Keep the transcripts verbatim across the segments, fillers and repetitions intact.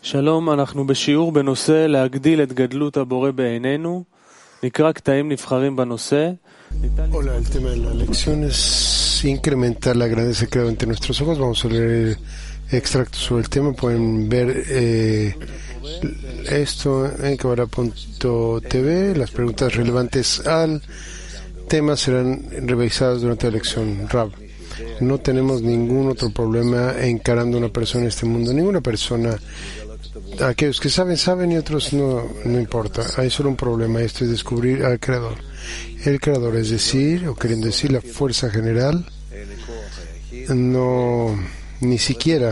שלום, אנחנו בשיעור בנושא להגדיל את גדלות הבורא בעינינו. נקרא קטעים נבחרים בנושא. Hola, el tema de la lección es incrementar la grandeza creada ante nuestros ojos. Vamos a leer extractos sobre el tema. Pueden ver eh, esto en kabbalah punto t v. Las preguntas relevantes al tema serán revisadas durante la lección. Rab, no tenemos ningún otro problema encarando a una persona en este mundo. Ninguna persona, aquellos que saben, saben y otros no, no importa. Hay solo un problema, esto es descubrir al Creador. El Creador, es decir, o queriendo decir, la fuerza general, no, ni siquiera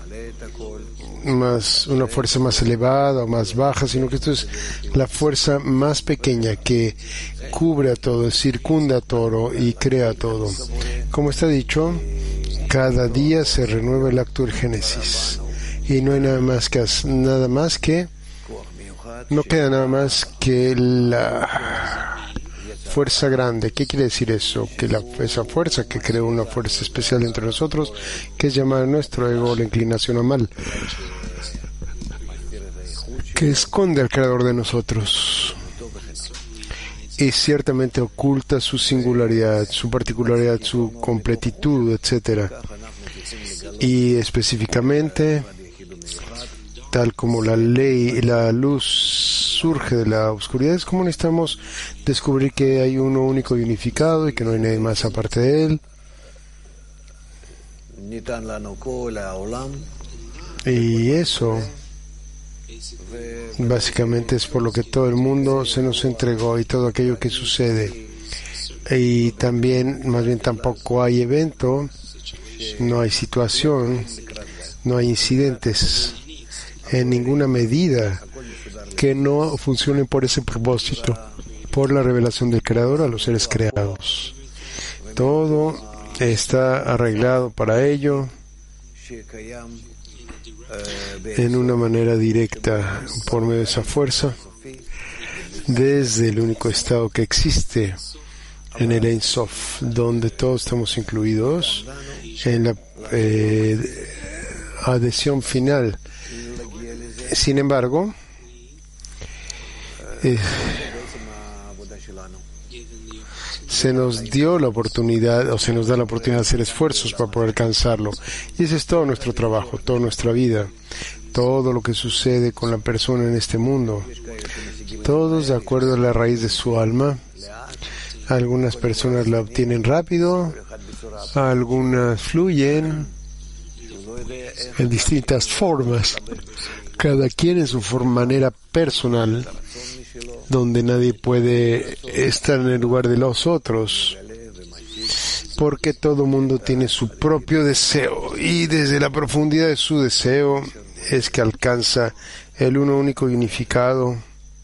más una fuerza más elevada o más baja, sino que esto es la fuerza más pequeña que cubre a todo, circunda a todo y crea todo. Como está dicho, cada día se renueva el acto del Génesis y no hay nada más que nada más que no queda nada más que la fuerza grande. ¿Qué quiere decir eso? Que la, esa fuerza que creó una fuerza especial entre nosotros, que es llamada nuestro ego, la inclinación a mal, que esconde al Creador de nosotros y ciertamente oculta su singularidad, su particularidad, su completitud, etcétera. Y específicamente, tal como la ley, la luz surge de la oscuridad, es como necesitamos descubrir que hay uno único y unificado y que no hay nadie más aparte de él. Y eso básicamente es por lo que todo el mundo se nos entregó y todo aquello que sucede. Y también, más bien, tampoco hay evento, no hay situación, no hay incidentes en ninguna medida que no funcionen por ese propósito, por la revelación del Creador a los seres creados. Todo está arreglado para ello en una manera directa por medio de esa fuerza, desde el único estado que existe en el Ein Sof, donde todos estamos incluidos en la eh, adhesión final. Sin embargo, eh, se nos dio la oportunidad, o se nos da la oportunidad de hacer esfuerzos para poder alcanzarlo. Y ese es todo nuestro trabajo, toda nuestra vida, todo lo que sucede con la persona en este mundo. Todos de acuerdo a la raíz de su alma. Algunas personas la obtienen rápido, algunas fluyen en distintas formas, cada quien en su forma, manera personal, donde nadie puede estar en el lugar de los otros, porque todo mundo tiene su propio deseo y desde la profundidad de su deseo es que alcanza el uno único y unificado,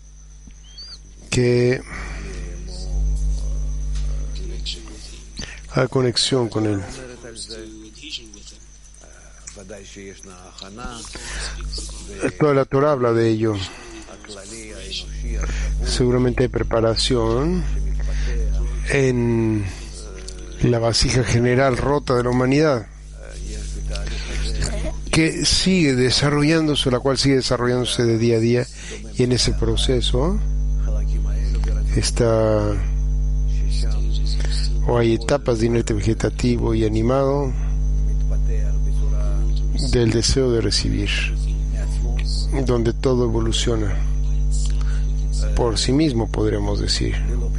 que a conexión con él. Toda la Torah habla de ello. Seguramente hay preparación en la vasija general rota de la humanidad, que sigue desarrollándose, la cual sigue desarrollándose de día a día, y en ese proceso está, o hay etapas de inerte vegetativo y animado del deseo de recibir, donde todo evoluciona por sí mismo, podríamos decir,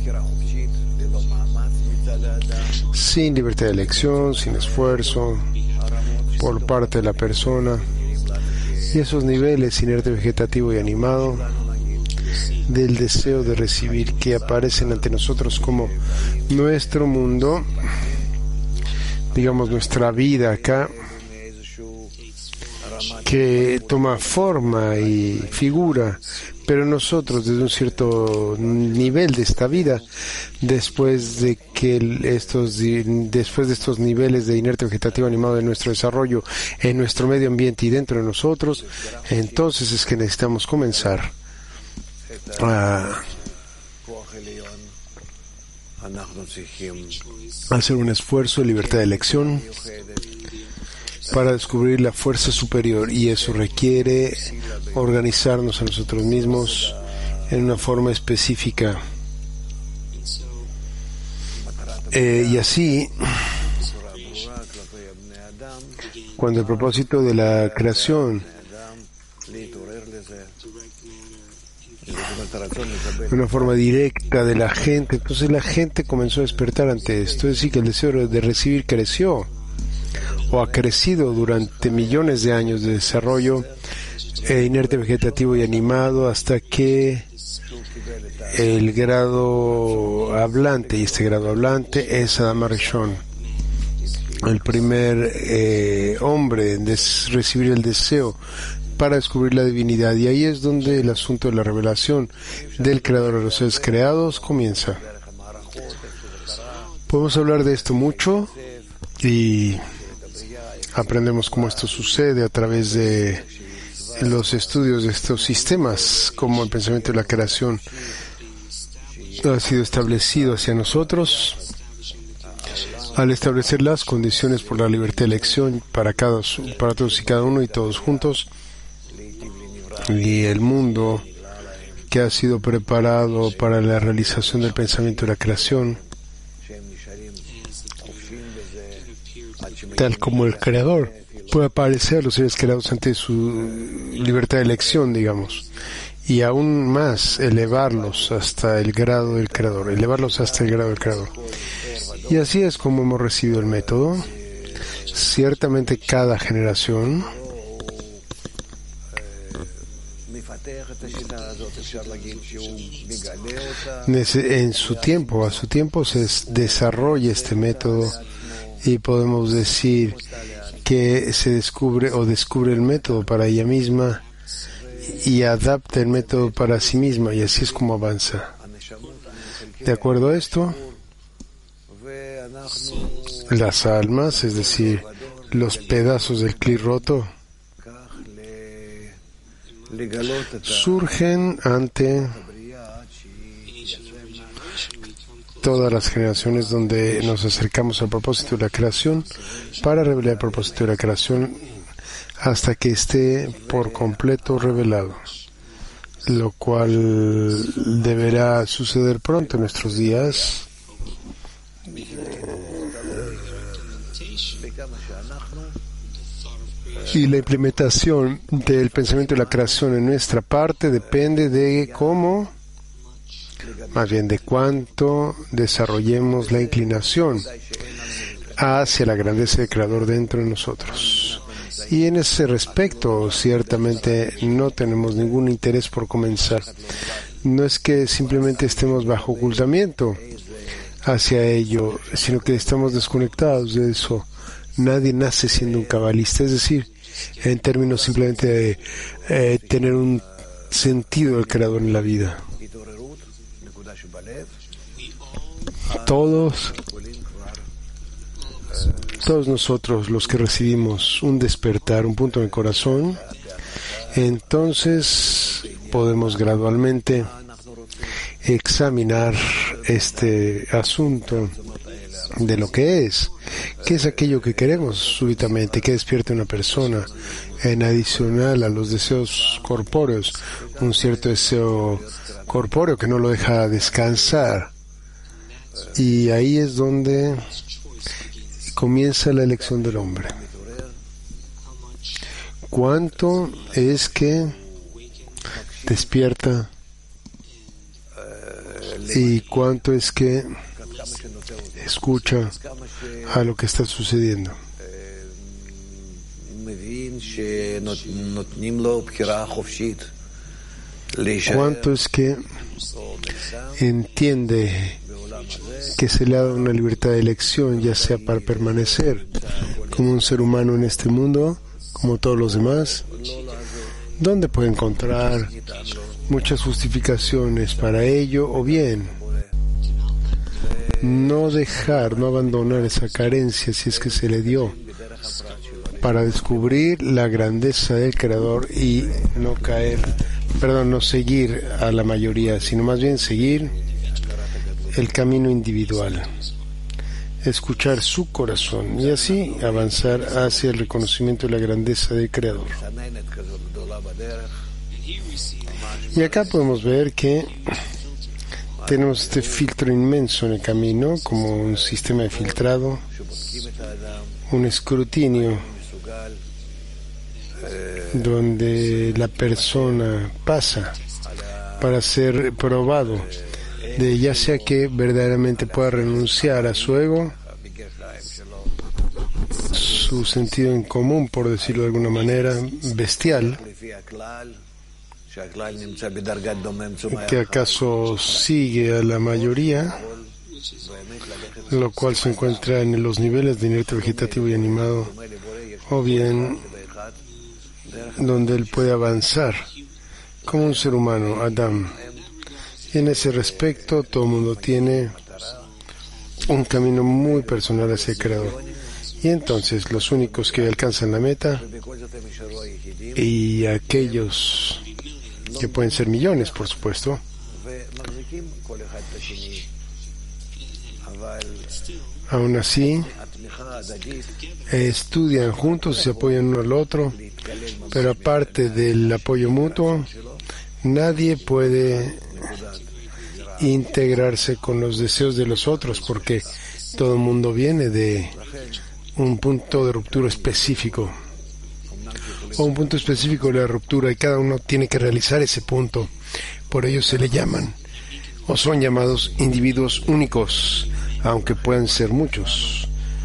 sin libertad de elección, sin esfuerzo por parte de la persona. Y esos niveles inerte vegetativo y animado del deseo de recibir, que aparecen ante nosotros como nuestro mundo, digamos nuestra vida acá, que toma forma y figura, pero nosotros desde un cierto nivel de esta vida, después de que estos después de estos niveles de inerte vegetativo animado de nuestro desarrollo en nuestro medio ambiente y dentro de nosotros, entonces es que necesitamos comenzar a hacer un esfuerzo de libertad de elección para descubrir la fuerza superior, y eso requiere organizarnos a nosotros mismos en una forma específica. Eh, y así, cuando el propósito de la creación, una forma directa de la gente, entonces la gente comenzó a despertar ante esto, es decir, que el deseo de recibir creció, o ha crecido durante millones de años de desarrollo eh, inerte, vegetativo y animado, hasta que el grado hablante, y este grado hablante es Adam Arishon, el primer eh, hombre en des- recibir el deseo para descubrir la divinidad, y ahí es donde el asunto de la revelación del creador de los seres creados comienza. Podemos hablar de esto mucho y aprendemos cómo esto sucede a través de los estudios de estos sistemas, como el pensamiento de la creación ha sido establecido hacia nosotros al establecer las condiciones por la libertad de elección para cada para todos y cada uno y todos juntos, y el mundo que ha sido preparado para la realización del pensamiento de la creación, tal como el creador puede aparecer a los seres creados ante su libertad de elección, digamos, y aún más elevarlos hasta el grado del creador, elevarlos hasta el grado del creador. Y así es como hemos recibido el método. Ciertamente cada generación en su tiempo, a su tiempo se desarrolla este método, y podemos decir que se descubre o descubre el método para ella misma y adapta el método para sí misma, y así es como avanza. De acuerdo a esto, las almas, es decir, los pedazos del cli roto, surgen ante todas las generaciones donde nos acercamos al propósito de la creación para revelar el propósito de la creación hasta que esté por completo revelado, lo cual deberá suceder pronto en nuestros días. Y la implementación del pensamiento de la creación en nuestra parte depende de cómo, más bien de cuánto desarrollemos la inclinación hacia la grandeza del Creador dentro de nosotros. Y en ese respecto, ciertamente no tenemos ningún interés por comenzar. No es que simplemente estemos bajo ocultamiento hacia ello, sino que estamos desconectados de eso. Nadie nace siendo un cabalista, es decir, en términos simplemente de eh, tener un sentido del Creador en la vida. Todos, todos nosotros los que recibimos un despertar, un punto en el corazón, entonces podemos gradualmente examinar este asunto de lo que es, qué es aquello que queremos súbitamente, que despierte una persona, en adicional a los deseos corpóreos, un cierto deseo corpóreo que no lo deja descansar. Y ahí es donde comienza la elección del hombre. ¿Cuánto es que despierta y cuánto es que escucha a lo que está sucediendo? ¿Cuánto es que entiende que se le ha dado una libertad de elección, ya sea para permanecer como un ser humano en este mundo, como todos los demás, donde puede encontrar muchas justificaciones para ello, o bien no dejar, no abandonar esa carencia si es que se le dio, para descubrir la grandeza del Creador y no caer, perdón, no seguir a la mayoría, sino más bien seguir el camino individual. escuchar su corazón y así avanzar hacia el reconocimiento de la grandeza del Creador. Y acá podemos ver que tenemos este filtro inmenso en el camino, como un sistema de filtrado, un escrutinio donde la persona pasa para ser probado, de ya sea que verdaderamente pueda renunciar a su ego, su sentido en común, por decirlo de alguna manera, bestial, que acaso sigue a la mayoría, lo cual se encuentra en los niveles de inerte, vegetativo y animado, o bien donde él puede avanzar como un ser humano, Adam. Y en ese respecto, todo el mundo tiene un camino muy personal hacia el Creador. Y entonces, los únicos que alcanzan la meta, y aquellos que pueden ser millones, por supuesto, aún así, estudian juntos y se apoyan uno al otro, pero aparte del apoyo mutuo, nadie puede integrarse con los deseos de los otros, porque todo el mundo viene de un punto de ruptura específico, o un punto específico de la ruptura, y cada uno tiene que realizar ese punto. Por ello se le llaman, o son llamados, individuos únicos, aunque puedan ser muchos.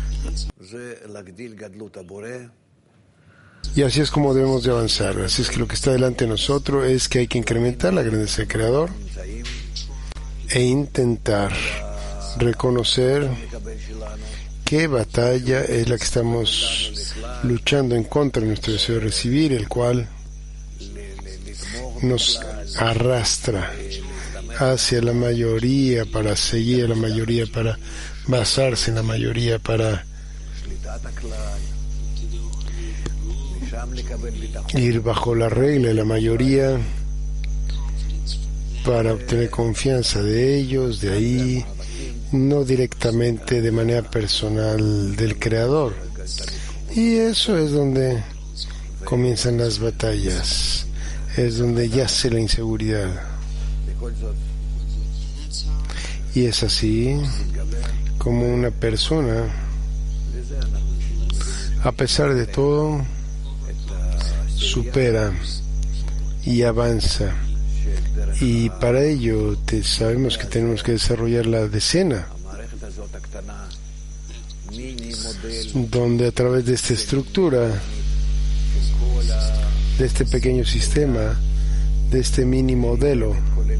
Y así es como debemos de avanzar. Así es que lo que está delante de nosotros es que hay que incrementar la grandeza del Creador e intentar reconocer qué batalla es la que estamos luchando en contra de nuestro deseo de recibir, el cual nos arrastra hacia la mayoría, para seguir a la mayoría, para basarse en la mayoría, para ir bajo la regla de la mayoría, para obtener confianza de ellos, de ahí, no directamente de manera personal del Creador. Y eso es donde comienzan las batallas, es donde yace la inseguridad. Y es así como una persona, a pesar de todo, supera y avanza. Y para ello te, sabemos que tenemos que desarrollar la decena, donde a través de esta estructura, de este pequeño sistema, de este mini modelo,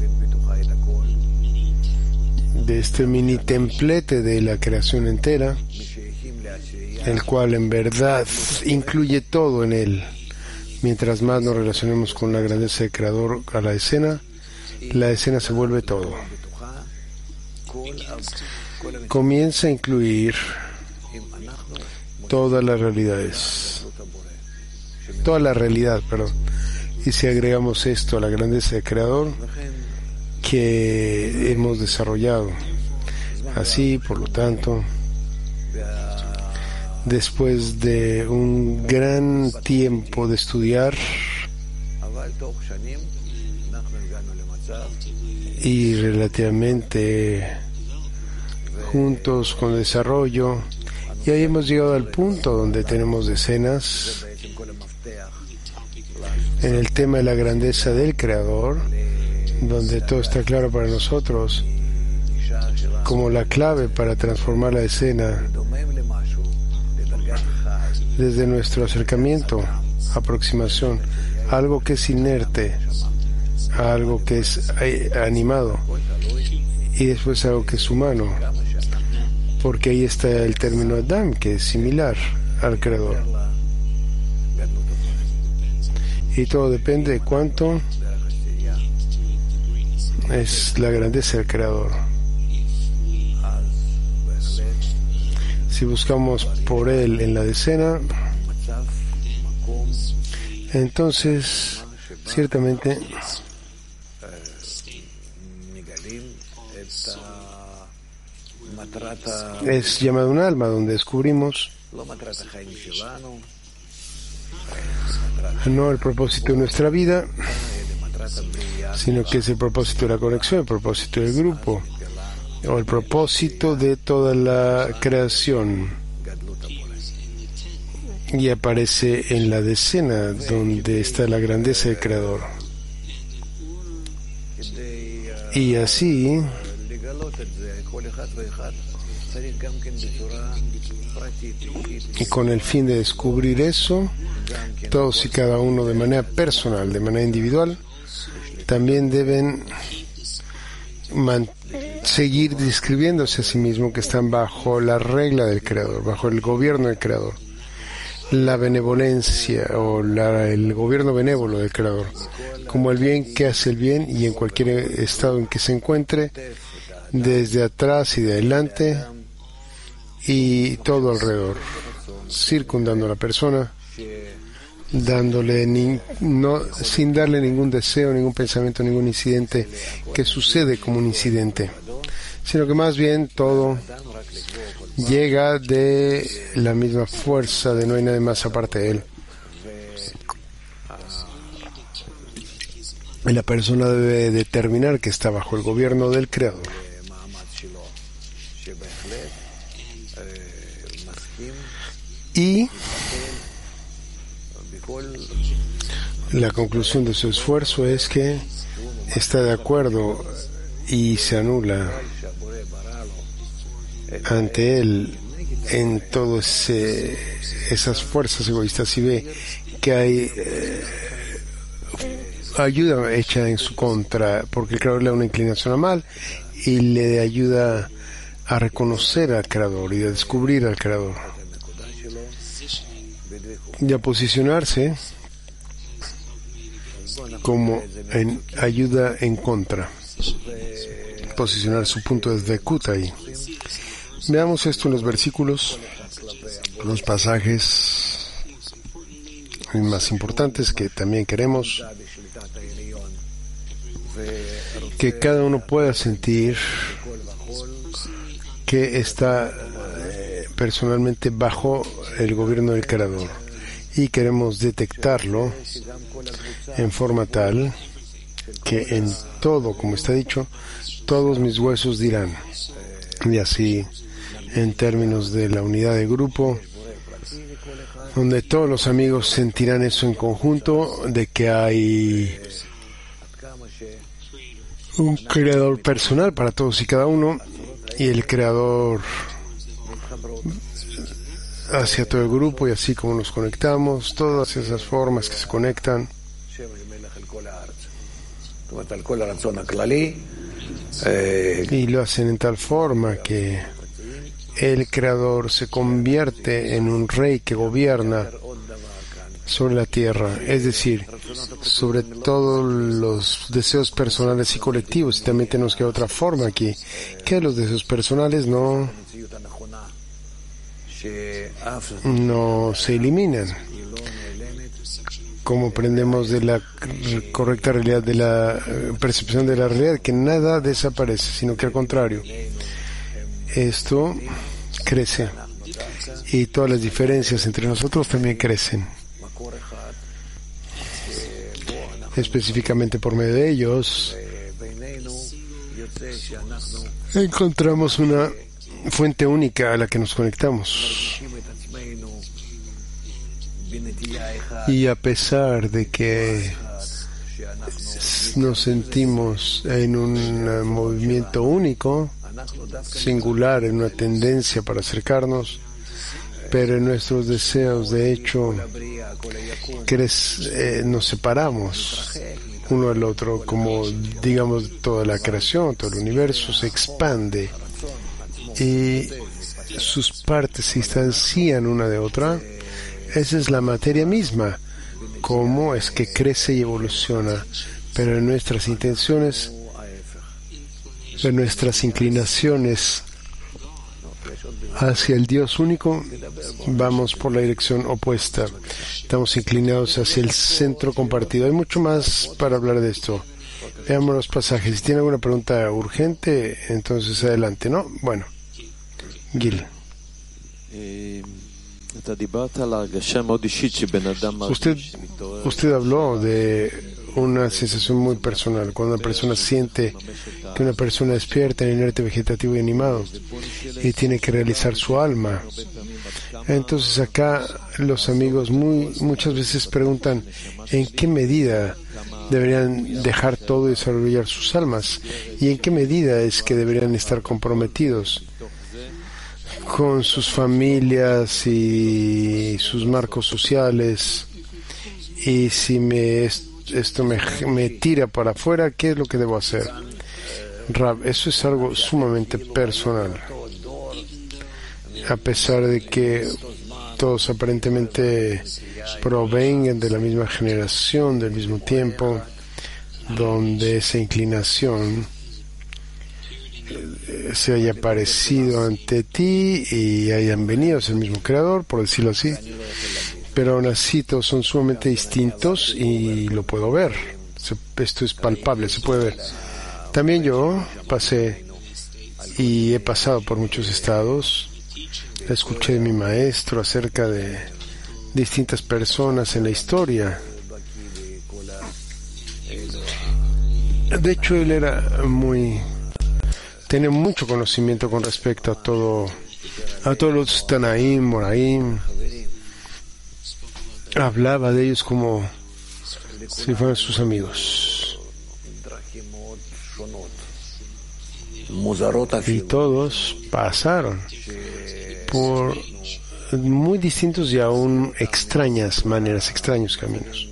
de este mini templete de la creación entera, el cual en verdad incluye todo en él. Mientras más nos relacionemos con la grandeza del Creador a la escena, la escena se vuelve todo. Comienza a incluir todas las realidades, toda la realidad, perdón. Y si agregamos esto a la grandeza del Creador que hemos desarrollado, así, por lo tanto, después de un gran tiempo de estudiar y relativamente juntos con el desarrollo, y ahí hemos llegado al punto donde tenemos decenas en el tema de la grandeza del Creador, donde todo está claro para nosotros como la clave para transformar la escena desde nuestro acercamiento, aproximación, algo que es inerte, a algo que es animado, y después algo que es humano, porque ahí está el término Adam, que es similar al Creador. Y todo depende de cuánto es la grandeza del Creador. Si buscamos por Él en la decena, entonces ciertamente es llamado un alma, donde descubrimos no el propósito de nuestra vida, sino que es el propósito de la conexión, el propósito del grupo, o el propósito de toda la creación. Y aparece en la decena, donde está la grandeza del Creador. Y así, y con el fin de descubrir eso, todos y cada uno de manera personal, de manera individual, también deben man- seguir describiéndose a sí mismos que están bajo la regla del Creador, bajo el gobierno del Creador, la benevolencia o la, el gobierno benévolo del Creador, como el bien que hace el bien y en cualquier estado en que se encuentre, desde atrás y de adelante y todo alrededor, circundando a la persona, dándole ni, no, sin darle ningún deseo, ningún pensamiento, ningún incidente que sucede como un incidente, sino que más bien todo llega de la misma fuerza de no hay nada más aparte de él. Y la persona debe determinar que está bajo el gobierno del Creador. Y la conclusión de su esfuerzo es que está de acuerdo y se anula ante él en todas esas fuerzas egoístas y ve que hay eh, ayuda hecha en su contra, porque el Creador le da una inclinación a mal y le ayuda a reconocer al Creador y a descubrir al Creador y a posicionarse como en ayuda en contra, posicionar su punto de Dvekut ahí. Veamos esto en los versículos, los pasajes más importantes que también queremos que cada uno pueda sentir que está eh, personalmente bajo el gobierno del Creador, y queremos detectarlo en forma tal que en todo, como está dicho, todos mis huesos dirán, y así en términos de la unidad de grupo, donde todos los amigos sentirán eso en conjunto, de que hay un creador personal para todos y cada uno, y el creador hacia todo el grupo, y así como nos conectamos, todas esas formas que se conectan. Y lo hacen en tal forma que el creador se convierte en un rey que gobierna sobre la tierra, es decir, sobre todos los deseos personales y colectivos. Y también tenemos que ver otra forma aquí, que los deseos personales no no se eliminan, como aprendemos de la correcta realidad, de la percepción de la realidad, que nada desaparece, sino que al contrario, esto crece, y todas las diferencias entre nosotros también crecen. Específicamente por medio de ellos encontramos una fuente única a la que nos conectamos. Y a pesar de que nos sentimos en un movimiento único, singular, en una tendencia para acercarnos, pero en nuestros deseos, de hecho, eh, nos separamos uno al otro, como digamos toda la creación, todo el universo se expande y sus partes se distancian una de otra. Esa es la materia misma, cómo es que crece y evoluciona, pero en nuestras intenciones, en nuestras inclinaciones hacia el Dios único, vamos por la dirección opuesta. Estamos inclinados hacia el centro compartido. Hay mucho más para hablar de esto. Veamos los pasajes. Si tiene alguna pregunta urgente, entonces adelante, ¿no? Bueno. Gil. Usted, usted habló de una sensación muy personal, cuando una persona siente que una persona despierta en inerte, vegetativo y animado y tiene que realizar su alma. Entonces acá los amigos muy muchas veces preguntan en qué medida deberían dejar todo y desarrollar sus almas y en qué medida es que deberían estar comprometidos con sus familias y sus marcos sociales, y si me esto me, me tira para afuera, ¿qué es lo que debo hacer? Rab, eso es algo sumamente personal, a pesar de que todos aparentemente provengan de la misma generación, del mismo tiempo, donde esa inclinación se haya aparecido ante ti y hayan venido, es el mismo creador, por decirlo así, pero aún así todos son sumamente distintos y lo puedo ver. Esto es palpable, se puede ver. También yo pasé y he pasado por muchos estados. Escuché de mi maestro acerca de distintas personas en la historia. De hecho, él era muy tenía mucho conocimiento con respecto a todo, a todos los Tanaim, Moraim. Hablaba de ellos como si fueran sus amigos. Y todos pasaron por muy distintos y aún extrañas maneras, extraños caminos.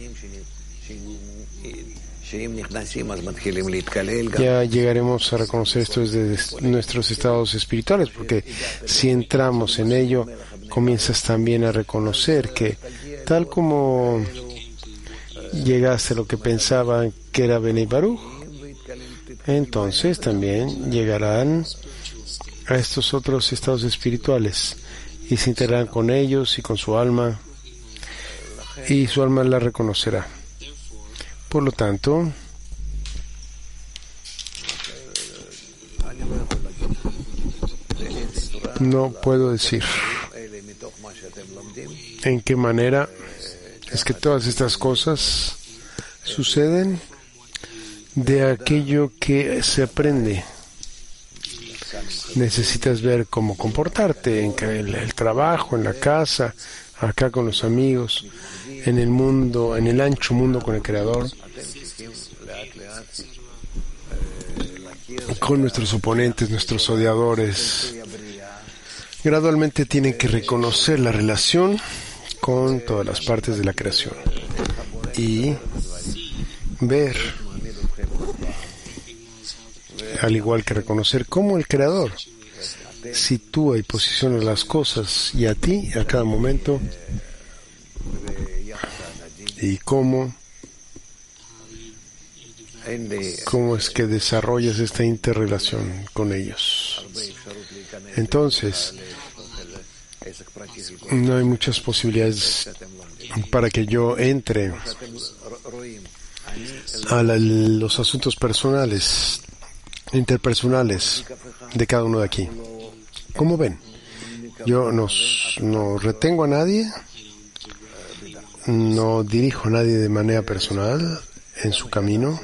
Ya llegaremos a reconocer esto desde nuestros estados espirituales, porque si entramos en ello, comienzas también a reconocer que tal como llegaste a lo que pensaban que era Benei Baruch, entonces también llegarán a estos otros estados espirituales y se integrarán con ellos y con su alma, y su alma la reconocerá. Por lo tanto, no puedo decir en qué manera es que todas estas cosas suceden de aquello que se aprende. Necesitas ver cómo comportarte en el, el trabajo, en la casa, acá con los amigos, en el mundo, en el ancho mundo con el Creador, con nuestros oponentes, nuestros odiadores. Gradualmente tienen que reconocer la relación con todas las partes de la creación y ver, al igual que reconocer cómo el Creador sitúa y posiciona las cosas y a ti a cada momento, y cómo cómo es que desarrollas esta interrelación con ellos. Entonces, no hay muchas posibilidades para que yo entre a la, los asuntos personales, interpersonales de cada uno de aquí. ¿Cómo ven? Yo no, no retengo a nadie, no dirijo a nadie de manera personal en su camino,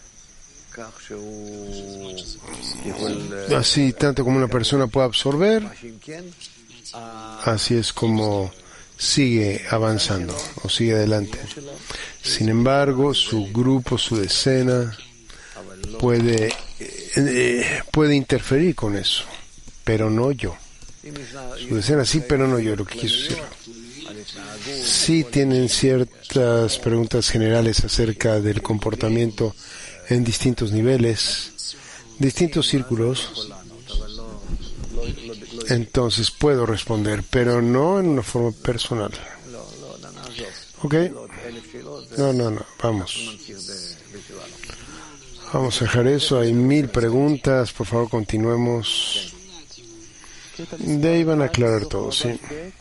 así tanto como una persona puede absorber, así es como sigue avanzando o sigue adelante. Sin embargo, su grupo, su decena puede eh, puede interferir con eso, pero no yo. Su decena sí, pero no yo, lo que quiso decir. Sí tienen ciertas preguntas generales acerca del comportamiento en distintos niveles, distintos círculos. Entonces puedo responder, pero no en una forma personal. ¿Ok? No, no, no. Vamos. Vamos a dejar eso. Hay mil preguntas. Por favor, continuemos. De ahí van a aclarar todo, ¿sí?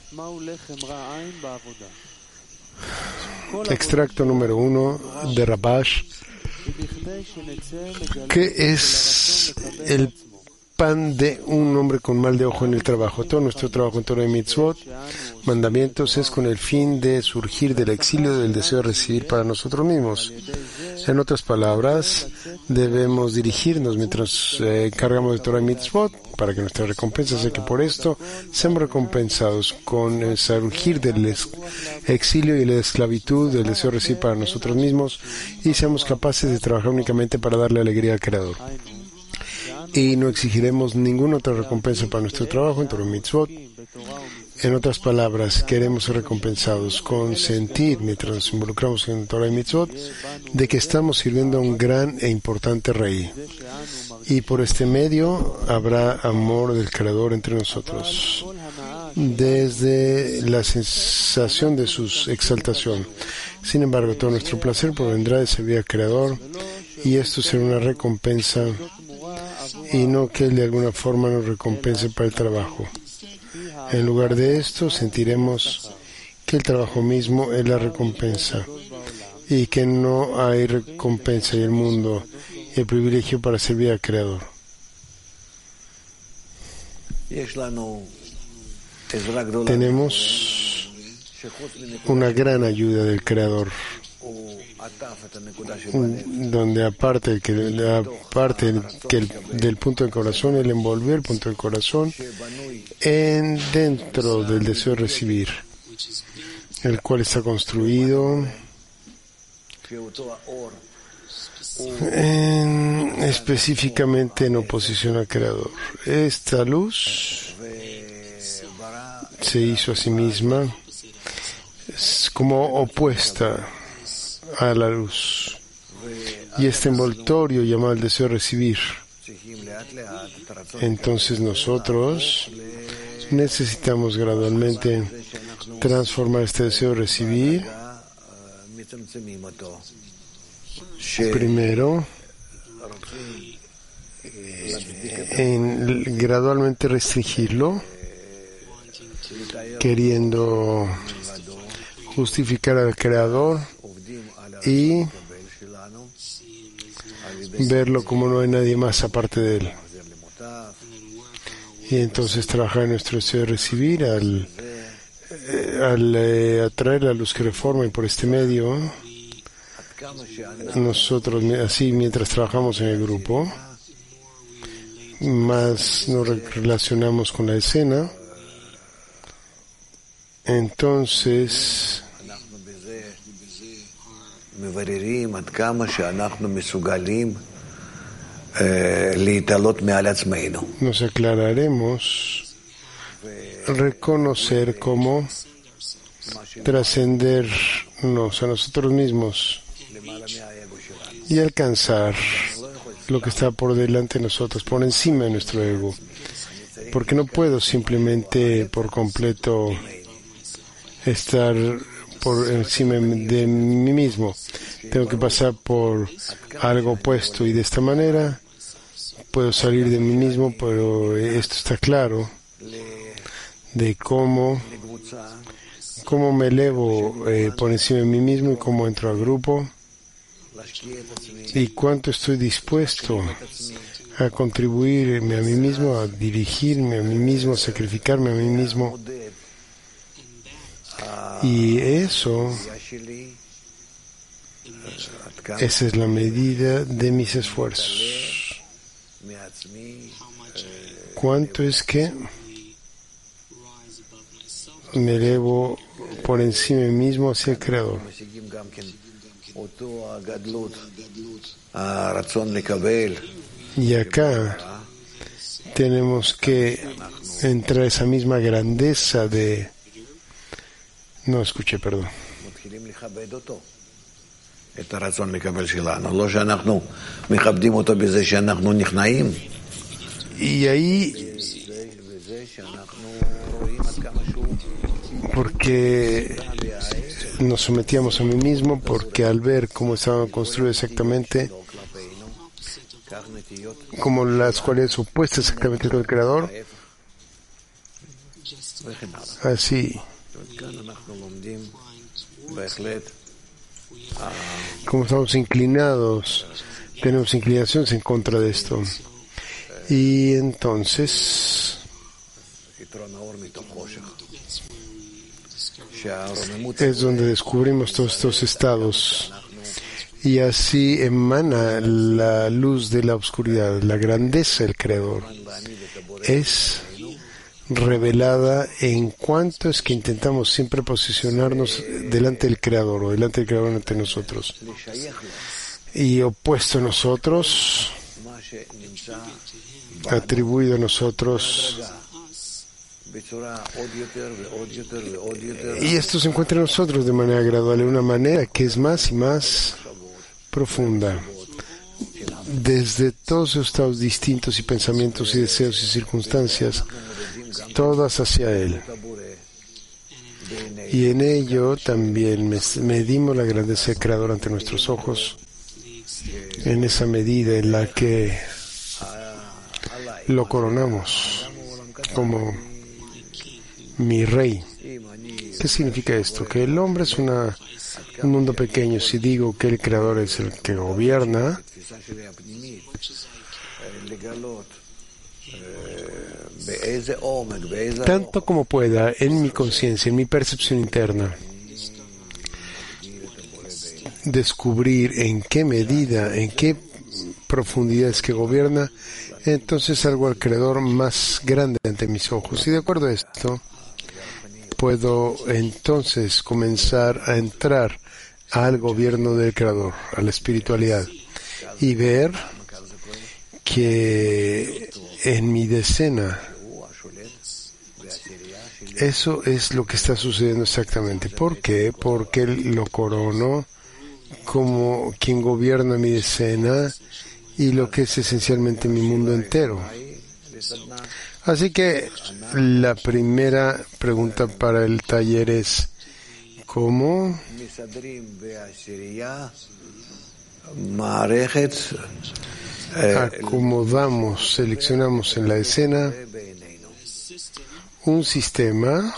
Extracto número uno de Rabash. ¿Qué es el pan de un hombre con mal de ojo en el trabajo. Todo nuestro trabajo en Torah y Mitzvot, mandamientos, es con el fin de surgir del exilio del deseo de recibir para nosotros mismos. En otras palabras, debemos dirigirnos mientras eh, cargamos de Torah y Mitzvot para que nuestra recompensa sea que por esto seamos recompensados con el surgir del exilio y la esclavitud del deseo de recibir para nosotros mismos y seamos capaces de trabajar únicamente para darle alegría al Creador. Y no exigiremos ninguna otra recompensa para nuestro trabajo en Torah y Mitzvot. En otras palabras, queremos ser recompensados con sentir, mientras nos involucramos en Torah y Mitzvot, de que estamos sirviendo a un gran e importante Rey. Y por este medio habrá amor del Creador entre nosotros, desde la sensación de su exaltación. Sin embargo, todo nuestro placer provendrá de servir al Creador, y esto será una recompensa, y no que Él de alguna forma nos recompense para el trabajo. En lugar de esto, sentiremos que el trabajo mismo es la recompensa y que no hay recompensa en el mundo y el privilegio para servir al Creador. Tenemos una gran ayuda del Creador, donde aparte, que, aparte que el, del punto del corazón, Él envolvió el punto del corazón en dentro del deseo de recibir, el cual está construido en, específicamente en oposición al Creador. Esta luz se hizo a sí misma como opuesta a la luz, y este envoltorio llamado el deseo de recibir. Entonces nosotros necesitamos gradualmente transformar este deseo de recibir, primero en gradualmente restringirlo, queriendo justificar al Creador y verlo como no hay nadie más aparte de Él. Y entonces trabajar en nuestro deseo de recibir al, al eh, atraer la luz que reforma, y por este medio nosotros, así mientras trabajamos en el grupo, más nos relacionamos con la escena, entonces nos aclararemos reconocer cómo trascendernos a nosotros mismos y alcanzar lo que está por delante de nosotros, por encima de nuestro ego, porque no puedo simplemente por completo estar por encima de mí mismo. Tengo que pasar por algo opuesto, y de esta manera puedo salir de mí mismo, pero esto está claro de cómo, cómo me elevo eh, por encima de mí mismo, y cómo entro al grupo, y cuánto estoy dispuesto a contribuirme a mí mismo, a dirigirme a mí mismo, a sacrificarme a mí mismo. Y eso, esa es la medida de mis esfuerzos. ¿Cuánto es que me elevo por encima de mí mismo hacia el Creador? Y acá tenemos que entrar a esa misma grandeza de... No escuché, perdón. Y ahí, porque nos sometíamos a mí mismo, porque al ver cómo estaban construidos exactamente, como las cualidades opuestas exactamente del Creador, así como estamos inclinados, tenemos inclinaciones en contra de esto. Y entonces es donde descubrimos todos estos estados. Y así emana la luz de la oscuridad, la grandeza del Creador. Es revelada en cuanto es que intentamos siempre posicionarnos delante del Creador o delante del Creador ante nosotros. Y opuesto a nosotros, atribuido a nosotros, y esto se encuentra en nosotros de manera gradual, de una manera que es más y más profunda, desde todos los estados distintos y pensamientos y deseos y circunstancias, todas hacia Él. Y en ello también medimos la grandeza del Creador ante nuestros ojos, en esa medida en la que lo coronamos como mi rey. ¿Qué significa esto? Que el hombre es una, un mundo pequeño. Si digo que el Creador es el que gobierna, tanto como pueda, en mi conciencia, en mi percepción interna, descubrir en qué medida, en qué profundidad es que gobierna, entonces salgo al Creador más grande ante mis ojos. Y de acuerdo a esto, puedo entonces comenzar a entrar al gobierno del Creador, a la espiritualidad, y ver que en mi decena eso es lo que está sucediendo exactamente. ¿Por qué? Porque Él lo corono como quien gobierna mi decena y lo que es esencialmente mi mundo entero. Así que la primera pregunta para el taller es: ¿cómo acomodamos, seleccionamos en la escena un sistema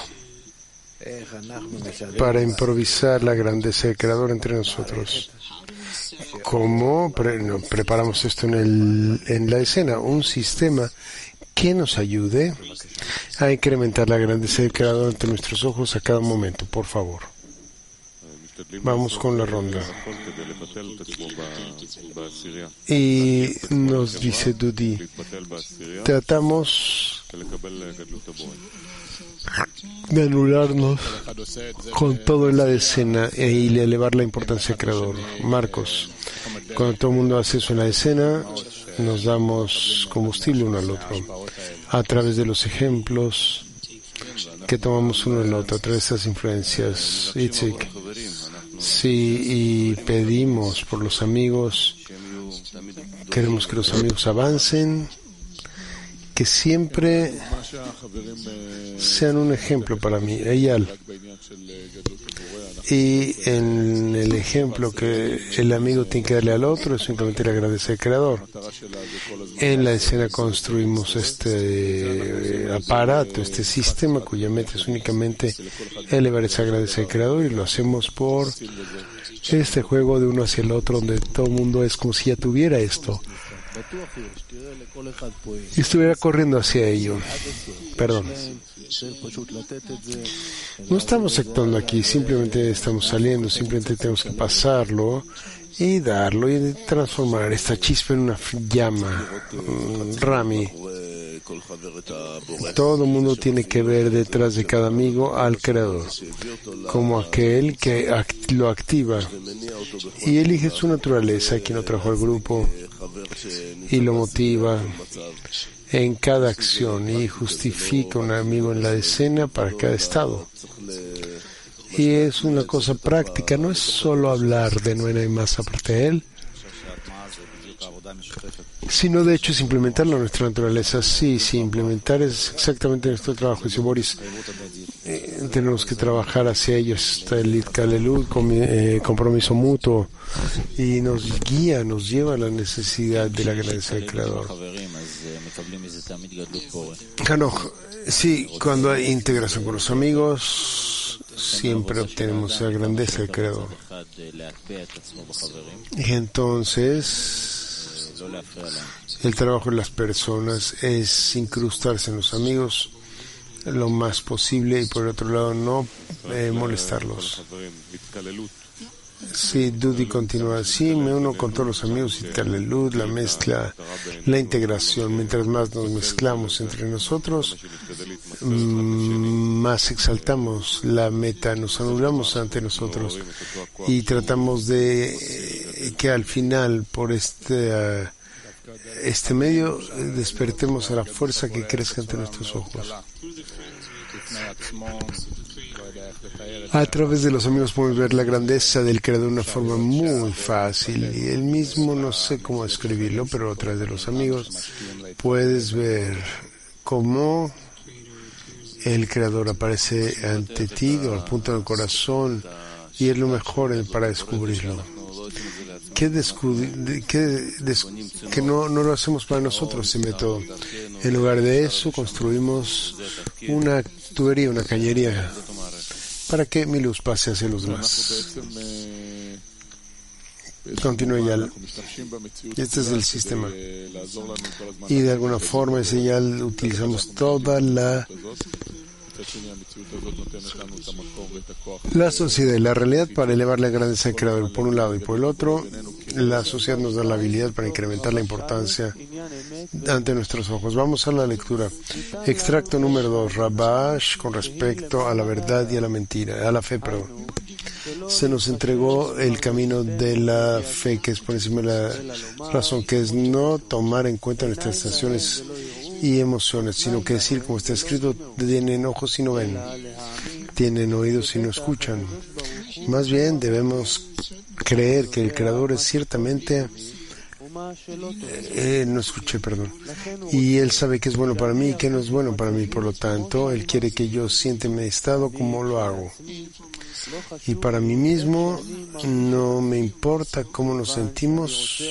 para improvisar la grandeza del Creador entre nosotros? ¿Cómo pre- no, preparamos esto en, el, en la escena? Un sistema que nos ayude a incrementar la grandeza del Creador ante nuestros ojos a cada momento, por favor. Vamos con la ronda. Y nos dice Dudi, tratamos de anularnos con todo en la decena y de elevar la importancia del Creador. Marcos, cuando todo el mundo hace eso en la decena, nos damos combustible uno al otro a través de los ejemplos que tomamos uno al otro, a través de estas influencias. Itzik, sí, y pedimos por los amigos, queremos que los amigos avancen, que siempre sean un ejemplo para mí. Eyal. Y en el ejemplo que el amigo tiene que darle al otro es simplemente le agradece al Creador. En la escena construimos este aparato, este sistema cuya meta es únicamente elevar esa grandeza al Creador, y lo hacemos por este juego de uno hacia el otro, donde todo el mundo es como si ya tuviera esto y estuviera corriendo hacia ello. Perdón. No estamos actuando aquí, simplemente estamos saliendo, simplemente tenemos que pasarlo y darlo y transformar esta chispa en una llama. Rami, todo el mundo tiene que ver detrás de cada amigo al Creador, como aquel que act- lo activa y elige su naturaleza, quien lo trajo al grupo y lo motiva en cada acción y justifica un amigo en la escena para cada estado. Y es una cosa práctica, no es solo hablar de no hay más aparte de él, sino de hecho es implementarlo en nuestra naturaleza. Sí, sí, implementar es exactamente nuestro trabajo. Dice Boris, eh, tenemos que trabajar hacia ellos. Está el Itkalelud, eh, compromiso mutuo, y nos guía, nos lleva a la necesidad de la grandeza del Creador. Hanoj, sí, cuando hay integración con los amigos, siempre obtenemos la grandeza del Creador. Y entonces El trabajo de las personas es incrustarse en los amigos lo más posible y por otro lado no eh, molestarlos. Sí, Dudi continúa así, me uno con todos los amigos y Talelud, la mezcla, la integración. Mientras más nos mezclamos entre nosotros, más exaltamos la meta, nos anulamos ante nosotros y tratamos de que al final, por este, uh, este medio, despertemos a la fuerza que crezca ante nuestros ojos. A través de los amigos podemos ver la grandeza del Creador de una forma muy fácil y él mismo no sé cómo describirlo, pero a través de los amigos puedes ver cómo el Creador aparece ante ti o al punto del corazón y es lo mejor para descubrirlo. Que, descubri- que, des- que no, no lo hacemos para nosotros ese método. En lugar de eso construimos una tubería, una cañería para que mi luz pase hacia los demás. Continúe ya. Este es el sistema. Y de alguna forma ese ya utilizamos toda la La sociedad y la realidad para elevar la grandeza del Creador por un lado y por el otro, la sociedad nos da la habilidad para incrementar la importancia ante nuestros ojos. Vamos a la lectura. Extracto número dos, Rabash, con respecto a la verdad y a la mentira, a la fe, perdón. Se nos entregó el camino de la fe, que es por encima de la razón, que es no tomar en cuenta nuestras sensaciones y emociones, sino que decir, como está escrito, tienen ojos y no ven, tienen oídos y no escuchan. Más bien debemos creer que el Creador es ciertamente, eh, no escuché, perdón, y Él sabe que es bueno para mí y que no es bueno para mí, por lo tanto, Él quiere que yo sienta mi estado como lo hago. Y para mí mismo no me importa cómo nos sentimos,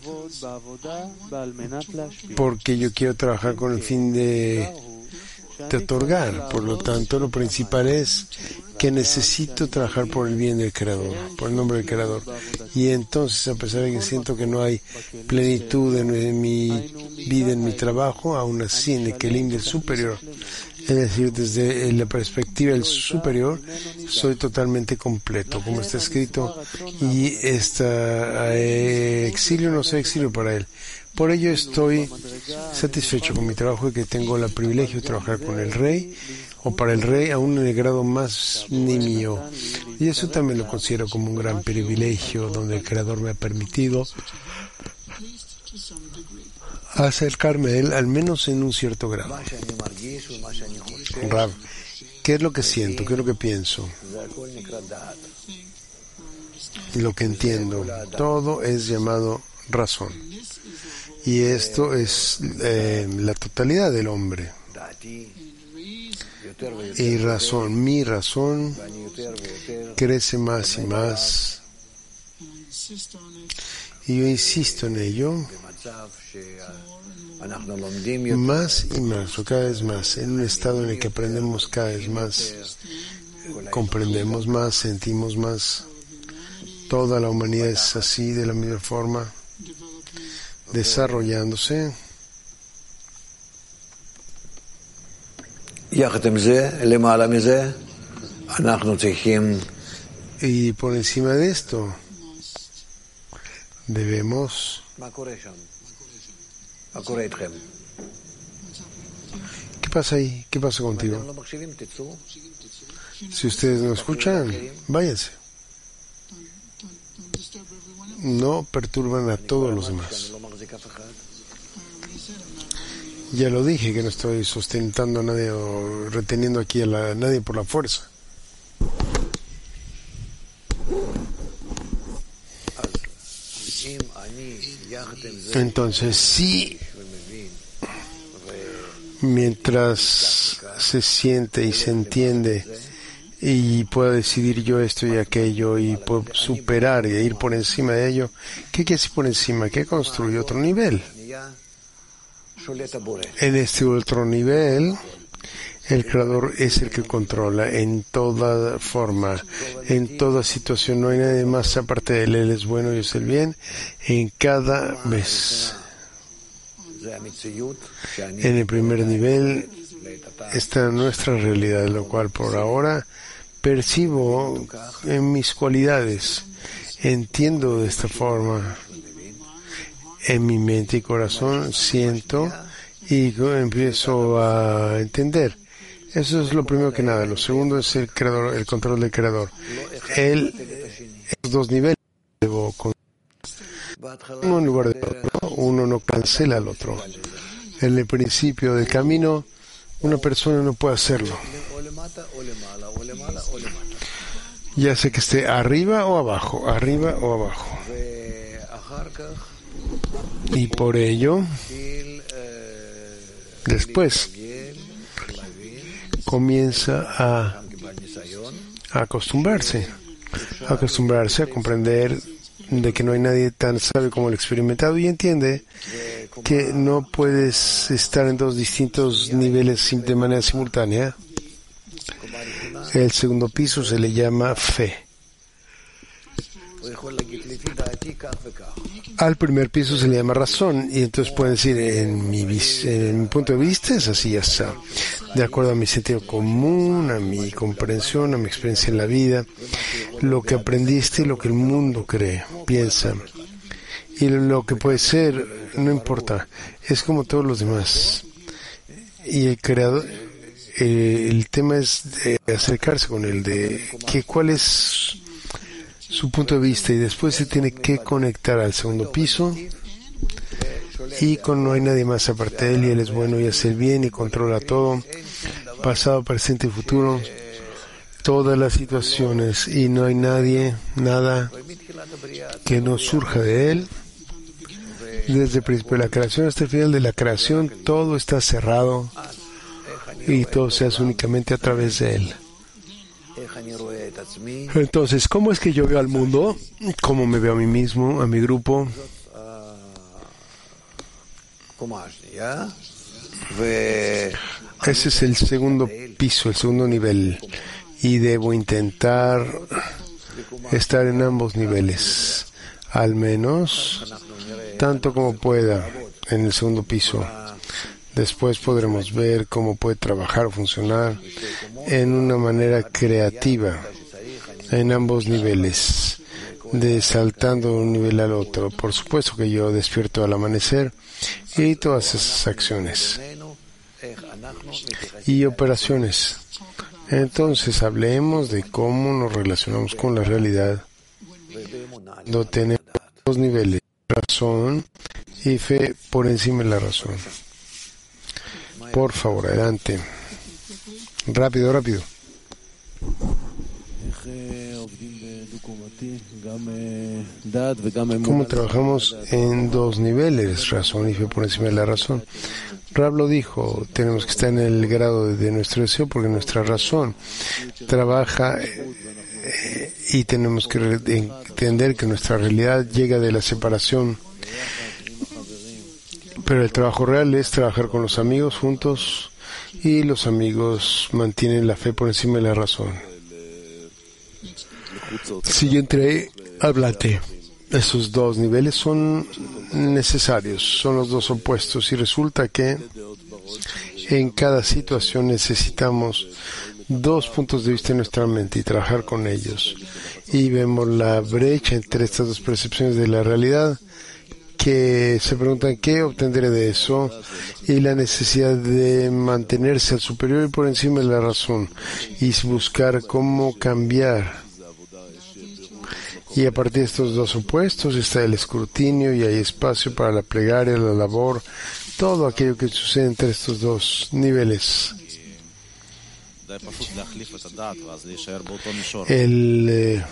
porque yo quiero trabajar con el fin de, de otorgar. Por lo tanto, lo principal es que necesito trabajar por el bien del Creador, por el nombre del Creador. Y entonces, a pesar de que siento que no hay plenitud en, en mi vida, en mi trabajo, aún así en el Kelim del superior, es decir, desde la perspectiva del superior, soy totalmente completo, como está escrito, y esta eh, exilio no sea exilio para él. Por ello estoy satisfecho con mi trabajo y que tengo el privilegio de trabajar con el rey, o para el rey, aún en el grado más ni mío. Y eso también lo considero como un gran privilegio, donde el Creador me ha permitido acercarme a él, al menos en un cierto grado. Rav, ¿qué es lo que siento? ¿Qué es lo que pienso? Lo que entiendo. Todo es llamado razón. Y esto es eh, la totalidad del hombre. Y razón, mi razón, crece más y más. Y yo insisto en ello. Más y más, o cada vez más, en un estado en el que aprendemos cada vez más, comprendemos más, sentimos más. Toda la humanidad es así, de la misma forma, desarrollándose. Y por encima de esto, debemos... ¿Qué pasa ahí? ¿Qué pasa contigo? Si ustedes no escuchan, váyanse. No perturban a todos los demás. Ya lo dije, que no estoy sustentando a nadie o reteniendo aquí a, la, a nadie por la fuerza. Entonces, sí, mientras se siente y se entiende y puedo decidir yo esto y aquello y puedo superar e ir por encima de ello, ¿qué quiere decir por encima? ¿Qué construye otro nivel? En este otro nivel, el Creador es el que controla en toda forma, en toda situación. No hay nadie más aparte de Él. Él es bueno y es el bien en cada vez. En el primer nivel está nuestra realidad, lo cual por ahora percibo en mis cualidades. Entiendo de esta forma. En mi mente y corazón siento y empiezo a entender. Eso es lo primero que nada. Lo segundo es el creador, el control del creador. Él, esos dos niveles, debo con uno en lugar de otro. Uno no cancela al otro. En el principio del camino, una persona no puede hacerlo. Ya sea que esté arriba o abajo, arriba o abajo. Y por ello, después, comienza a, a acostumbrarse, a acostumbrarse a comprender de que no hay nadie tan sabio como el experimentado y entiende que no puedes estar en dos distintos niveles de manera simultánea. El segundo piso se le llama fe. Al primer piso se le llama razón y entonces pueden decir en mi, en mi punto de vista es así, ya está, de acuerdo a mi sentido común, a mi comprensión, a mi experiencia en la vida, lo que aprendiste y lo que el mundo cree, piensa y lo que puede ser, no importa, es como todos los demás. Y el creador, eh, el tema es de acercarse con él, de que cuál es su punto de vista y después se tiene que conectar al segundo piso y con no hay nadie más aparte de él y él es bueno y hace el bien y controla todo, pasado, presente y futuro, todas las situaciones y no hay nadie, nada que no surja de él. Desde el principio de la creación hasta el final de la creación todo está cerrado y todo se hace únicamente a través de él. Entonces, ¿cómo es que yo veo al mundo? ¿Cómo me veo a mí mismo, a mi grupo? Ese es el segundo piso, el segundo nivel. Y debo intentar estar en ambos niveles, al menos tanto como pueda en el segundo piso. Después podremos ver cómo puede trabajar o funcionar en una manera creativa en ambos niveles, de saltando de un nivel al otro. Por supuesto que yo despierto al amanecer y todas esas acciones y operaciones. Entonces hablemos de cómo nos relacionamos con la realidad, donde tenemos dos niveles, razón y fe por encima de la razón. Por favor, adelante. Rápido, rápido. ¿Cómo trabajamos en dos niveles, razón y fe por encima de la razón? Rab lo dijo, tenemos que estar en el grado de, de nuestro deseo porque nuestra razón trabaja eh, y tenemos que entender que nuestra realidad llega de la separación. Pero el trabajo real es trabajar con los amigos juntos y los amigos mantienen la fe por encima de la razón. Siguiente, háblate. Esos dos niveles son necesarios, son los dos opuestos y resulta que en cada situación necesitamos dos puntos de vista en nuestra mente y trabajar con ellos. Y vemos la brecha entre estas dos percepciones de la realidad que se preguntan qué obtendré de eso y la necesidad de mantenerse al superior y por encima de la razón y buscar cómo cambiar. Y a partir de estos dos opuestos está el escrutinio y hay espacio para la plegaria, la labor, todo aquello que sucede entre estos dos niveles. El, eh,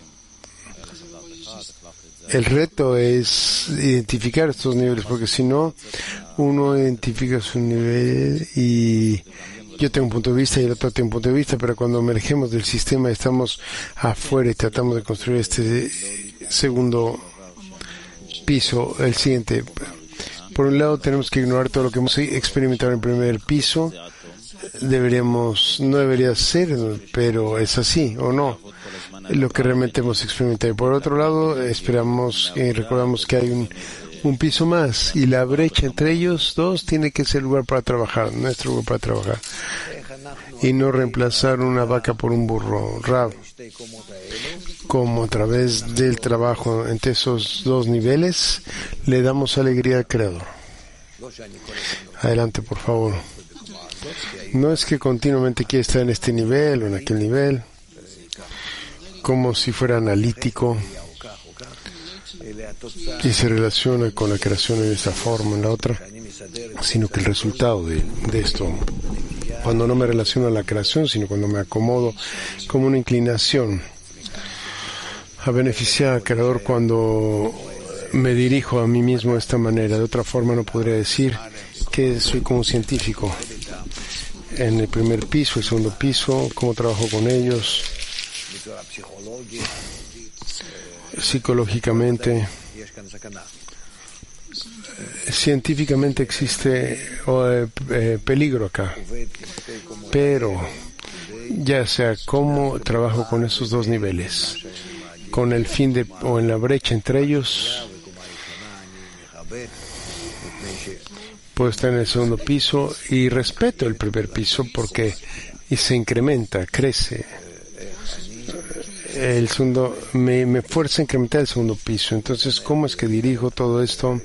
el reto es identificar estos niveles, porque si no, uno identifica su nivel y yo tengo un punto de vista y el otro tiene un punto de vista, pero cuando emergemos del sistema estamos afuera y tratamos de construir este segundo piso, el siguiente. Por un lado tenemos que ignorar todo lo que hemos experimentado en el primer piso. Deberíamos, no debería ser, pero es así, ¿o no? Lo que realmente hemos experimentado. Y por otro lado, esperamos y recordamos que hay un, un piso más, y la brecha entre ellos dos tiene que ser lugar para trabajar, nuestro lugar para trabajar, y no reemplazar una vaca por un burro. Rav, como a través del trabajo entre esos dos niveles le damos alegría al Creador. Adelante, por favor. No es que continuamente quiera estar en este nivel o en aquel nivel, como si fuera analítico y se relaciona con la creación en esta forma, en la otra, sino que el resultado de, de esto, cuando no me relaciono a la creación, sino cuando me acomodo como una inclinación a beneficiar al Creador, cuando me dirijo a mí mismo de esta manera. De otra forma no podría decir que soy como científico. En el primer piso, el segundo piso, cómo trabajo con ellos psicológicamente, científicamente existe eh, eh, peligro acá, pero ya sea cómo trabajo con esos dos niveles, con el fin de, o en la brecha entre ellos, puedo estar en el segundo piso y respeto el primer piso porque y se incrementa, crece. El segundo, me, me fuerza a incrementar el segundo piso. Entonces, ¿cómo es que dirijo todo esto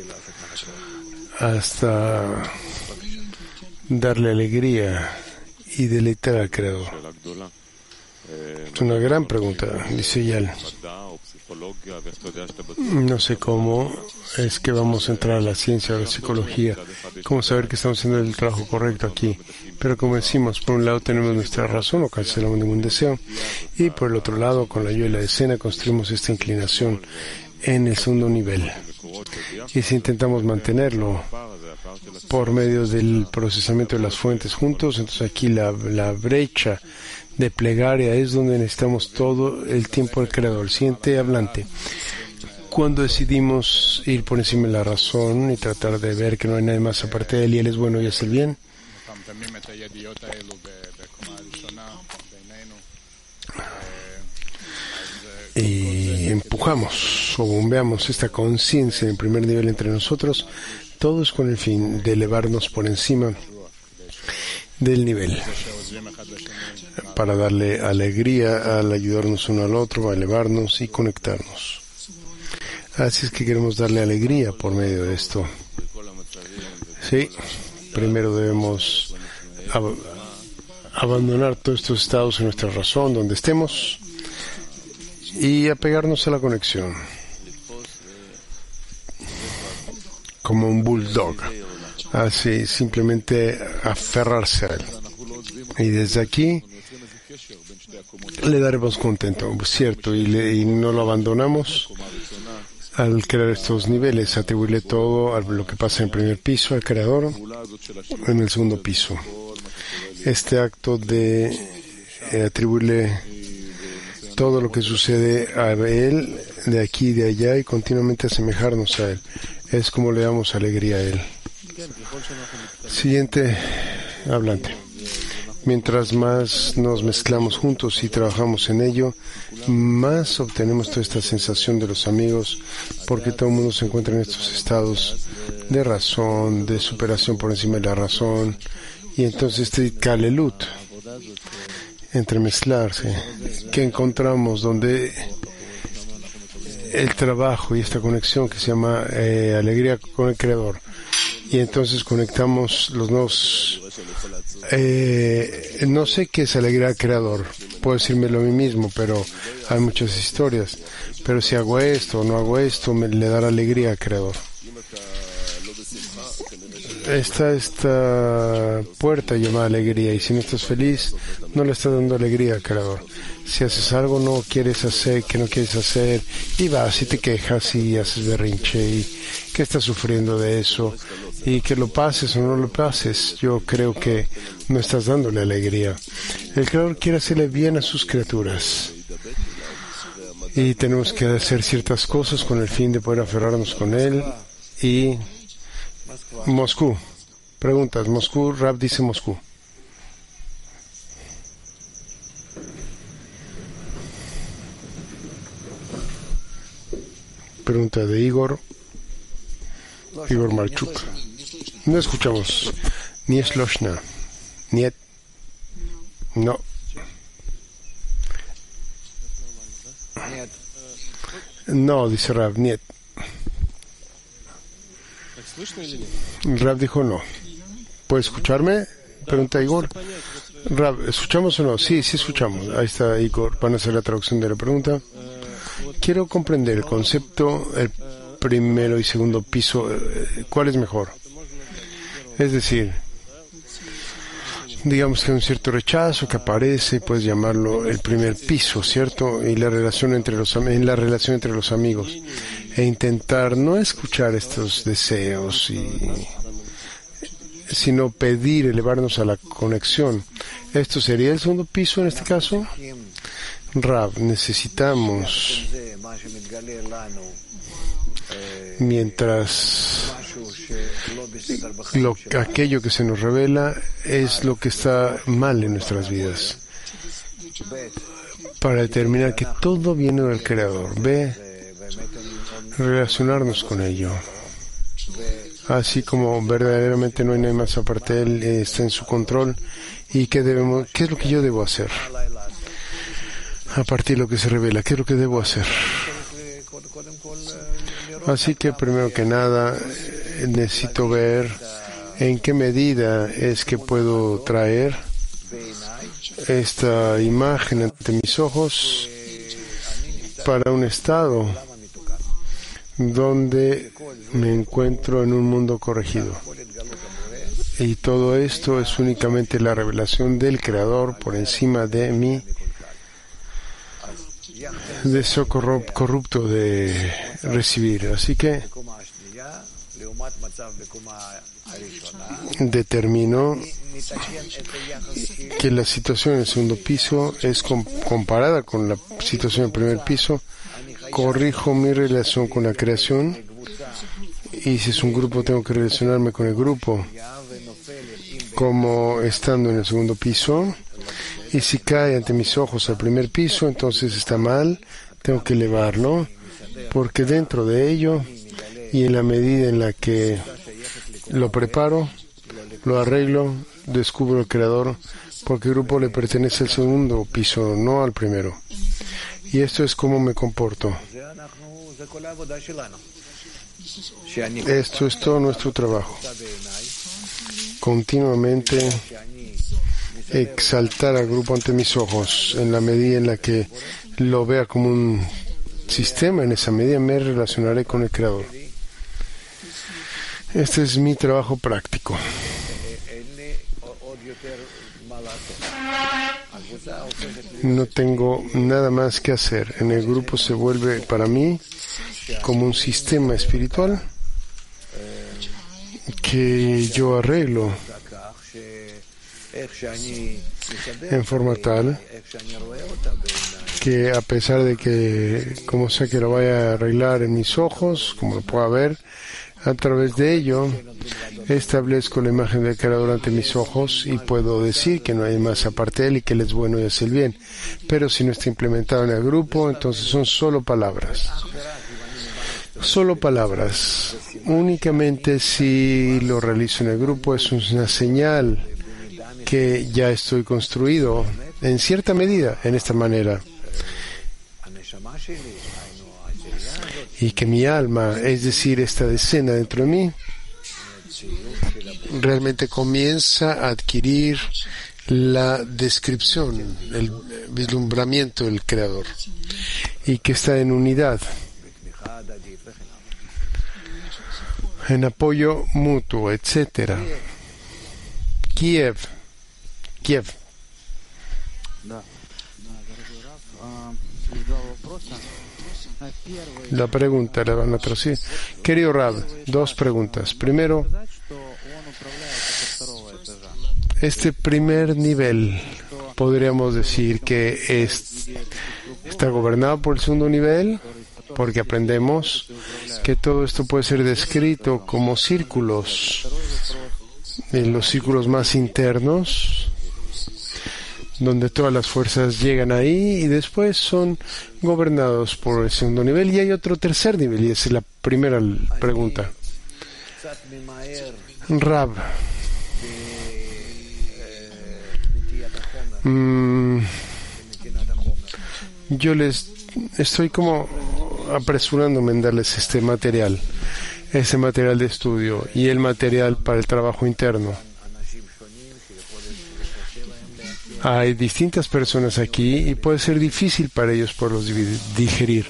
hasta darle alegría y deleitar al Creador? Es una gran pregunta, dice Yal. No sé cómo es que vamos a entrar a la ciencia o la psicología, cómo saber que estamos haciendo el trabajo correcto aquí. Pero como decimos, por un lado tenemos nuestra razón, o cancelamos ningún deseo, y por el otro lado, con la ayuda de la decena, construimos esta inclinación en el segundo nivel. Y si intentamos mantenerlo por medio del procesamiento de las fuentes juntos, entonces aquí la, la brecha de plegaria es donde necesitamos todo el tiempo del Creador. Siguiente hablante. Cuando decidimos ir por encima de la razón y tratar de ver que no hay nadie más aparte de él y él es bueno y hace el bien, y empujamos o bombeamos esta conciencia en el primer nivel entre nosotros, todos con el fin de elevarnos por encima del nivel, para darle alegría al ayudarnos uno al otro, a elevarnos y conectarnos. Así es que queremos darle alegría por medio de esto. Sí, primero debemos ab- abandonar todos estos estados en nuestra razón, donde estemos, y apegarnos a la conexión, como un bulldog. Así, simplemente aferrarse a él. Y desde aquí le daremos contento, cierto, y, le, y no lo abandonamos al crear estos niveles, atribuirle todo a lo que pasa en el primer piso al Creador, en el segundo piso. Este acto de eh, atribuirle todo lo que sucede a Él, de aquí y de allá, y continuamente asemejarnos a Él, es como le damos alegría a Él. Siguiente hablante. Mientras más nos mezclamos juntos y trabajamos en ello, más obtenemos toda esta sensación de los amigos, porque todo el mundo se encuentra en estos estados de razón, de superación por encima de la razón, y entonces este kalelut, entremezclarse, que encontramos donde el trabajo y esta conexión que se llama eh, alegría con el Creador, y entonces conectamos los nuevos. Eh, no sé qué es alegría al Creador, puedo decírmelo a mí mismo, pero hay muchas historias. Pero si hago esto o no hago esto, me le dará alegría al Creador. Esta, esta puerta llama alegría, y si no estás feliz, no le estás dando alegría al Creador. Si haces algo no quieres hacer, que no quieres hacer, y vas y te quejas y haces berrinche, y que estás sufriendo de eso, y que lo pases o no lo pases, yo creo que no estás dándole alegría. El Creador quiere hacerle bien a sus criaturas, y tenemos que hacer ciertas cosas con el fin de poder aferrarnos con Él. Y Moscú, preguntas. Moscú, Rab dice Moscú. Pregunta de Igor. Igor Marchuk. No escuchamos. Ni Shloshna. Niet. No. No, dice Rav, niet. Rav dijo no. ¿Puede escucharme? Pregunta Igor. Rav, ¿escuchamos o no? Sí, sí escuchamos. Ahí está Igor. Van a hacer la traducción de la pregunta. Quiero comprender el concepto, el primero y segundo piso. ¿Cuál es mejor? Es decir, digamos que hay un cierto rechazo que aparece, puedes llamarlo el primer piso, ¿cierto? Y la relación entre los en la relación entre los amigos e intentar no escuchar estos deseos y sino pedir elevarnos a la conexión. ¿Esto sería el segundo piso en este caso? Rav, necesitamos mientras lo, aquello que se nos revela es lo que está mal en nuestras vidas, para determinar que todo viene del Creador. Ve, relacionarnos con ello, así como verdaderamente no hay nadie más aparte de Él, está en su control. ¿Y qué debemos, qué es lo que yo debo hacer? A partir de lo que se revela, ¿qué es lo que debo hacer? Así que primero que nada necesito ver en qué medida es que puedo traer esta imagen ante mis ojos para un estado donde me encuentro en un mundo corregido. Y todo esto es únicamente la revelación del Creador por encima de mí, deseo corrupto de recibir. Así que determino que la situación en el segundo piso es comparada con la situación en el primer piso. Corrijo mi relación con la creación, y si es un grupo tengo que relacionarme con el grupo como estando en el segundo piso. Y si cae ante mis ojos al primer piso, entonces está mal, tengo que elevarlo, porque dentro de ello y en la medida en la que lo preparo, lo arreglo, descubro el Creador, porque el grupo le pertenece al segundo piso, no al primero. Y esto es cómo me comporto. Esto es todo nuestro trabajo. Continuamente exaltar al grupo ante mis ojos, en la medida en la que lo vea como un sistema, en esa medida me relacionaré con el Creador. Este es mi trabajo práctico. No tengo nada más que hacer. En el grupo se vuelve para mí como un sistema espiritual que yo arreglo en forma tal que, a pesar de que como sé que lo vaya a arreglar en mis ojos, como lo pueda ver, a través de ello establezco la imagen del Creador ante mis ojos y puedo decir que no hay más aparte de Él y que Él es bueno y hace el bien. Pero si no está implementado en el grupo, entonces son solo palabras. Solo palabras. Únicamente si lo realizo en el grupo es una señal que ya estoy construido en cierta medida en esta manera, y que mi alma, es decir, esta decena dentro de mí, realmente comienza a adquirir la descripción, el vislumbramiento del Creador, y que está en unidad, en apoyo mutuo, etcétera. Kiev. Kiev. La pregunta la van a traducir. Querido Rab, dos preguntas. Primero, este primer nivel, podríamos decir que es, está gobernado por el segundo nivel, porque aprendemos que todo esto puede ser descrito como círculos, en los círculos más internos, donde todas las fuerzas llegan ahí y después son gobernados por el segundo nivel. Y hay otro tercer nivel, y esa es la primera pregunta. Rab, mm, yo les estoy como apresurándome en darles este material, ese material de estudio y el material para el trabajo interno. Hay distintas personas aquí y puede ser difícil para ellos poderlos digerir.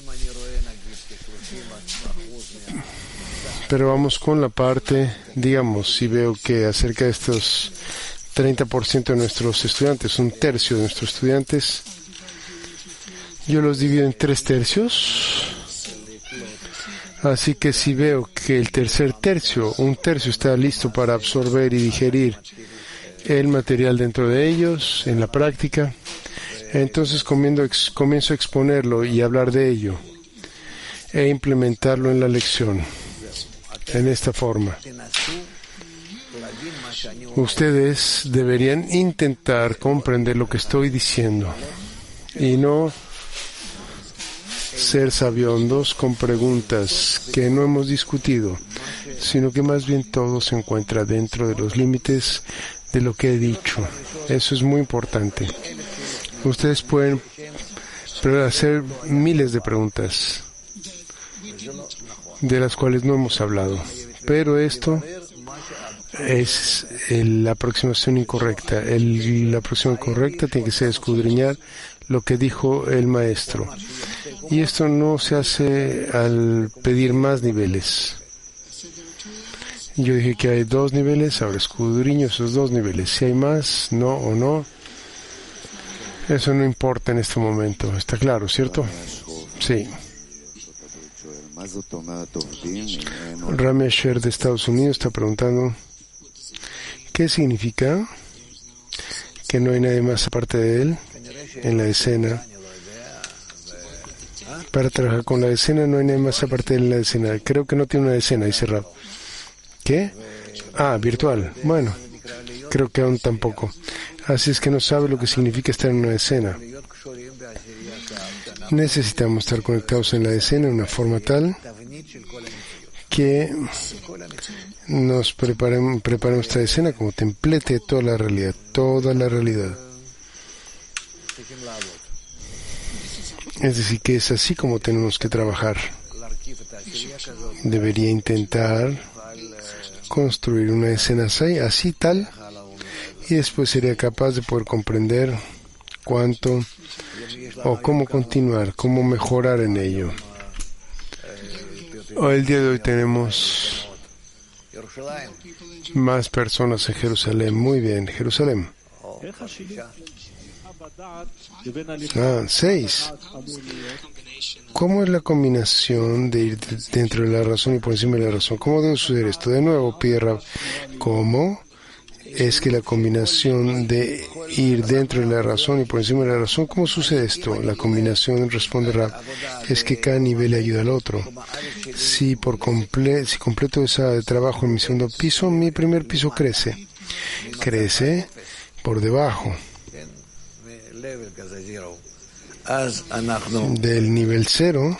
Pero vamos con la parte, digamos, si veo que acerca de estos treinta por ciento de nuestros estudiantes, un tercio de nuestros estudiantes, yo los divido en tres tercios. Así que si veo que el tercer tercio, un tercio está listo para absorber y digerir el material dentro de ellos, en la práctica, entonces comienzo, comienzo a exponerlo y hablar de ello e implementarlo en la lección, en esta forma. Ustedes deberían intentar comprender lo que estoy diciendo y no ser sabiondos con preguntas que no hemos discutido, sino que más bien todo se encuentra dentro de los límites de lo que he dicho. Eso es muy importante. Ustedes pueden hacer miles de preguntas de las cuales no hemos hablado, pero esto es la aproximación incorrecta. El, la aproximación correcta tiene que ser escudriñar lo que dijo el maestro. Y esto no se hace al pedir más niveles. Yo dije que hay dos niveles, ahora escudriño esos dos niveles. Si hay más, no o no, eso no importa en este momento. ¿Está claro, cierto? Sí. Rami Asher de Estados Unidos está preguntando, ¿qué significa que no hay nadie más aparte de él en la escena? Para trabajar con la escena no hay nadie más aparte de él en la escena. Creo que no tiene una escena, dice Rab. ¿Qué? Ah, virtual. Bueno, creo que aún tampoco. Así es que no sabe lo que significa estar en una escena. Necesitamos estar conectados en la escena de una forma tal que nos preparemos, preparemos esta escena como templete de toda la realidad, toda la realidad. Es decir, que es así como tenemos que trabajar. Debería intentar construir una escena así, así tal, y después sería capaz de poder comprender cuánto o cómo continuar, cómo mejorar en ello. Hoy, el día de hoy tenemos más personas en Jerusalén. Muy bien, Jerusalén. Ah, seis. ¿Cómo es la combinación de ir dentro de la razón y por encima de la razón? ¿Cómo debe suceder esto? De nuevo, pide Rab, ¿cómo es que la combinación de ir dentro de la razón y por encima de la razón, cómo sucede esto? La combinación, responde Rab, es que cada nivel le ayuda al otro. Si por comple si completo ese trabajo en mi segundo piso, mi primer piso crece. Crece por debajo del nivel cero.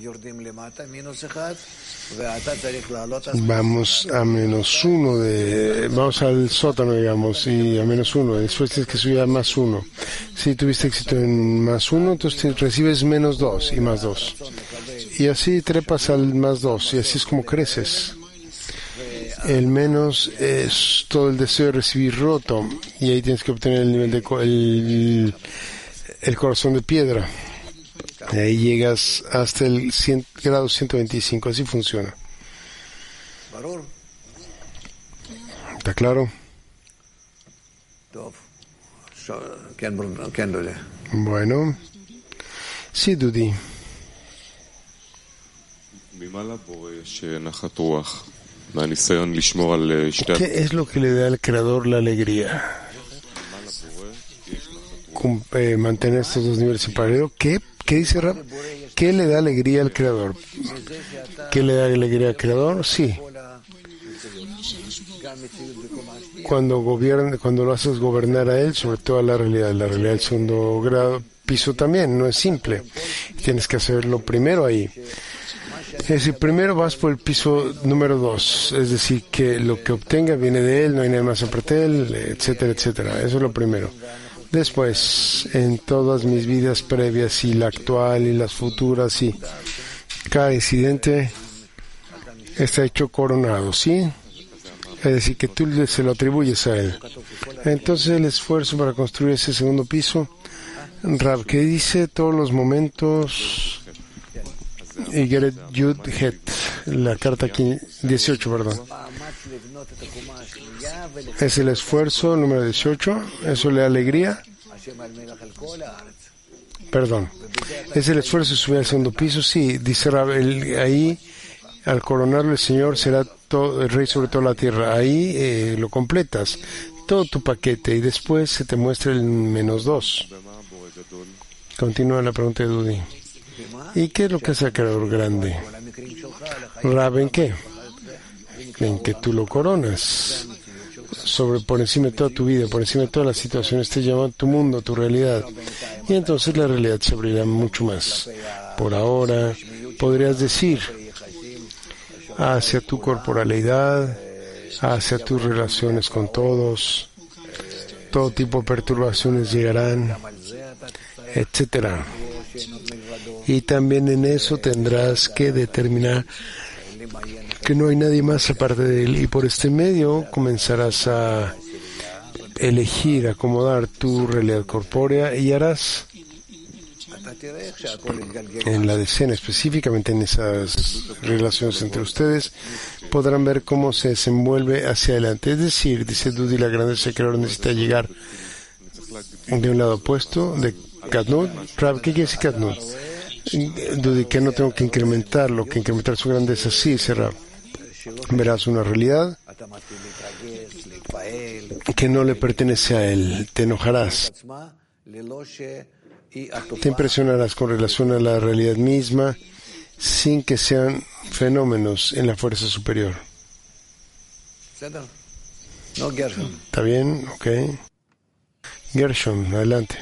Vamos a menos uno de, vamos al sótano, digamos, y a menos uno. Después tienes que subir a más uno. Si tuviste éxito en más uno, entonces recibes menos dos y más dos. Y así trepas al más dos, y así es como creces. El menos es todo el deseo de recibir roto, y ahí tienes que obtener el nivel de el, el corazón de piedra. Y ahí llegas hasta el cien, grado ciento veinticinco, así funciona. ¿Está claro? Bueno. Sí, Dudi. ¿Qué es lo que le da al Creador la alegría? Cum, eh, mantener estos dos niveles en paralelo. ¿Qué? ¿Qué dice Rab? ¿Qué le da alegría al Creador? ¿Qué le da alegría al Creador? Sí. Cuando gobierna, cuando lo haces gobernar a Él sobre toda la realidad, la realidad del segundo grado, piso también, no es simple. Tienes que hacerlo primero ahí. Es decir, primero vas por el piso número dos, es decir, que lo que obtenga viene de él, no hay nada más aparte de él, etcétera, etcétera. Eso es lo primero. Después, en todas mis vidas previas y la actual y las futuras, sí, cada incidente está hecho coronado, ¿sí? Es decir, que tú se lo atribuyes a él. Entonces el esfuerzo para construir ese segundo piso, Rab, que dice todos los momentos, y Geret Yud Het, la carta dieciocho, perdón. Es el esfuerzo número dieciocho, eso le da alegría. Perdón. Es el esfuerzo de subir al segundo piso, sí, dice Rab, el, ahí al coronarlo el Señor será todo, el rey sobre toda la tierra. Ahí eh, lo completas, todo tu paquete, y después se te muestra el menos dos. Continúa la pregunta de Dudi. ¿Y qué es lo que hace el Creador grande? Rab, ¿en qué? En que tú lo coronas sobre por encima de toda tu vida, por encima de todas las situaciones, te llama tu mundo, tu realidad. Y entonces la realidad se abrirá mucho más. Por ahora, podrías decir, hacia tu corporalidad, hacia tus relaciones con todos, todo tipo de perturbaciones llegarán, etcétera. Y también en eso tendrás que determinar que no hay nadie más aparte de él, y por este medio comenzarás a elegir, acomodar tu realidad corpórea, y harás en la decena, específicamente en esas relaciones entre ustedes, podrán ver cómo se desenvuelve hacia adelante. Es decir, dice Dudi, la grandeza del Creador necesita llegar de un lado opuesto, de Katnut. ¿Qué quiere decir Katnut? Dudi, que no tengo que incrementarlo, que incrementar su grandeza. Sí, será. Verás una realidad que no le pertenece a él. Te enojarás. Te impresionarás con relación a la realidad misma sin que sean fenómenos en la fuerza superior. ¿Está bien? Ok. Gershon, adelante.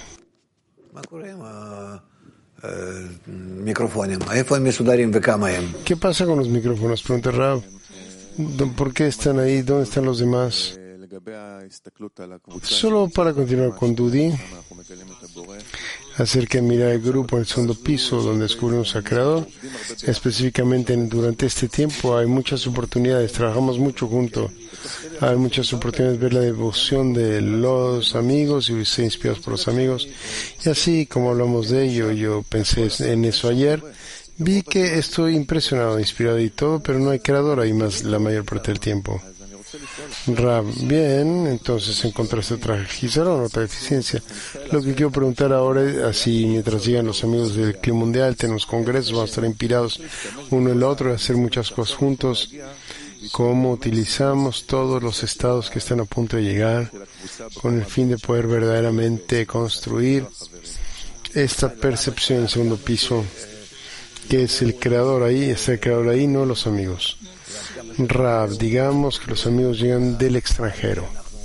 ¿Qué pasa con los micrófonos? Pregunta Rab. ¿Por qué están ahí? ¿Dónde están los demás? Solo para continuar con Dudi, acerca de mirar el grupo en el segundo piso donde descubrimos al Creador. Específicamente durante este tiempo hay muchas oportunidades, trabajamos mucho juntos, hay muchas oportunidades de ver la devoción de los amigos y ser inspirados por los amigos. Y así como hablamos de ello, yo pensé en eso ayer, vi que estoy impresionado, inspirado y todo, pero no hay Creador ahí más la mayor parte del tiempo. Rab, bien, entonces encontraste otra gizarón, otra deficiencia. Lo que quiero preguntar ahora es, así mientras llegan los amigos del Clima Mundial, tenemos congresos, vamos a estar inspirados uno el otro, a hacer muchas cosas juntos, cómo utilizamos todos los estados que están a punto de llegar, con el fin de poder verdaderamente construir esta percepción en segundo piso, que es el Creador ahí, está el Creador ahí, no los amigos. Rab, digamos que los amigos llegan del extranjero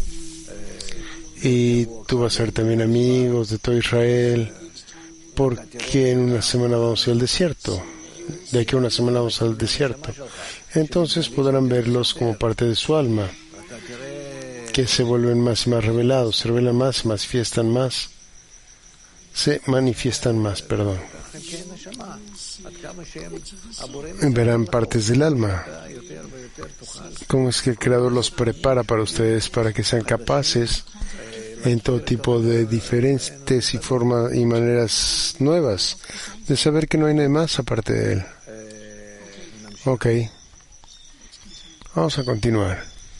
y tú vas a ser también amigos de todo Israel, porque en una semana vamos a ir al desierto, de aquí a una semana vamos al desierto, entonces podrán verlos como parte de su alma, que se vuelven más y más revelados, se revelan más, se manifiestan más, se manifiestan más, perdón. Verán partes del alma. ¿Cómo es que el Creador los prepara para ustedes para que sean capaces en todo tipo de diferentes y formas y maneras nuevas de saber que no hay nada más aparte de él? Ok. Vamos a continuar.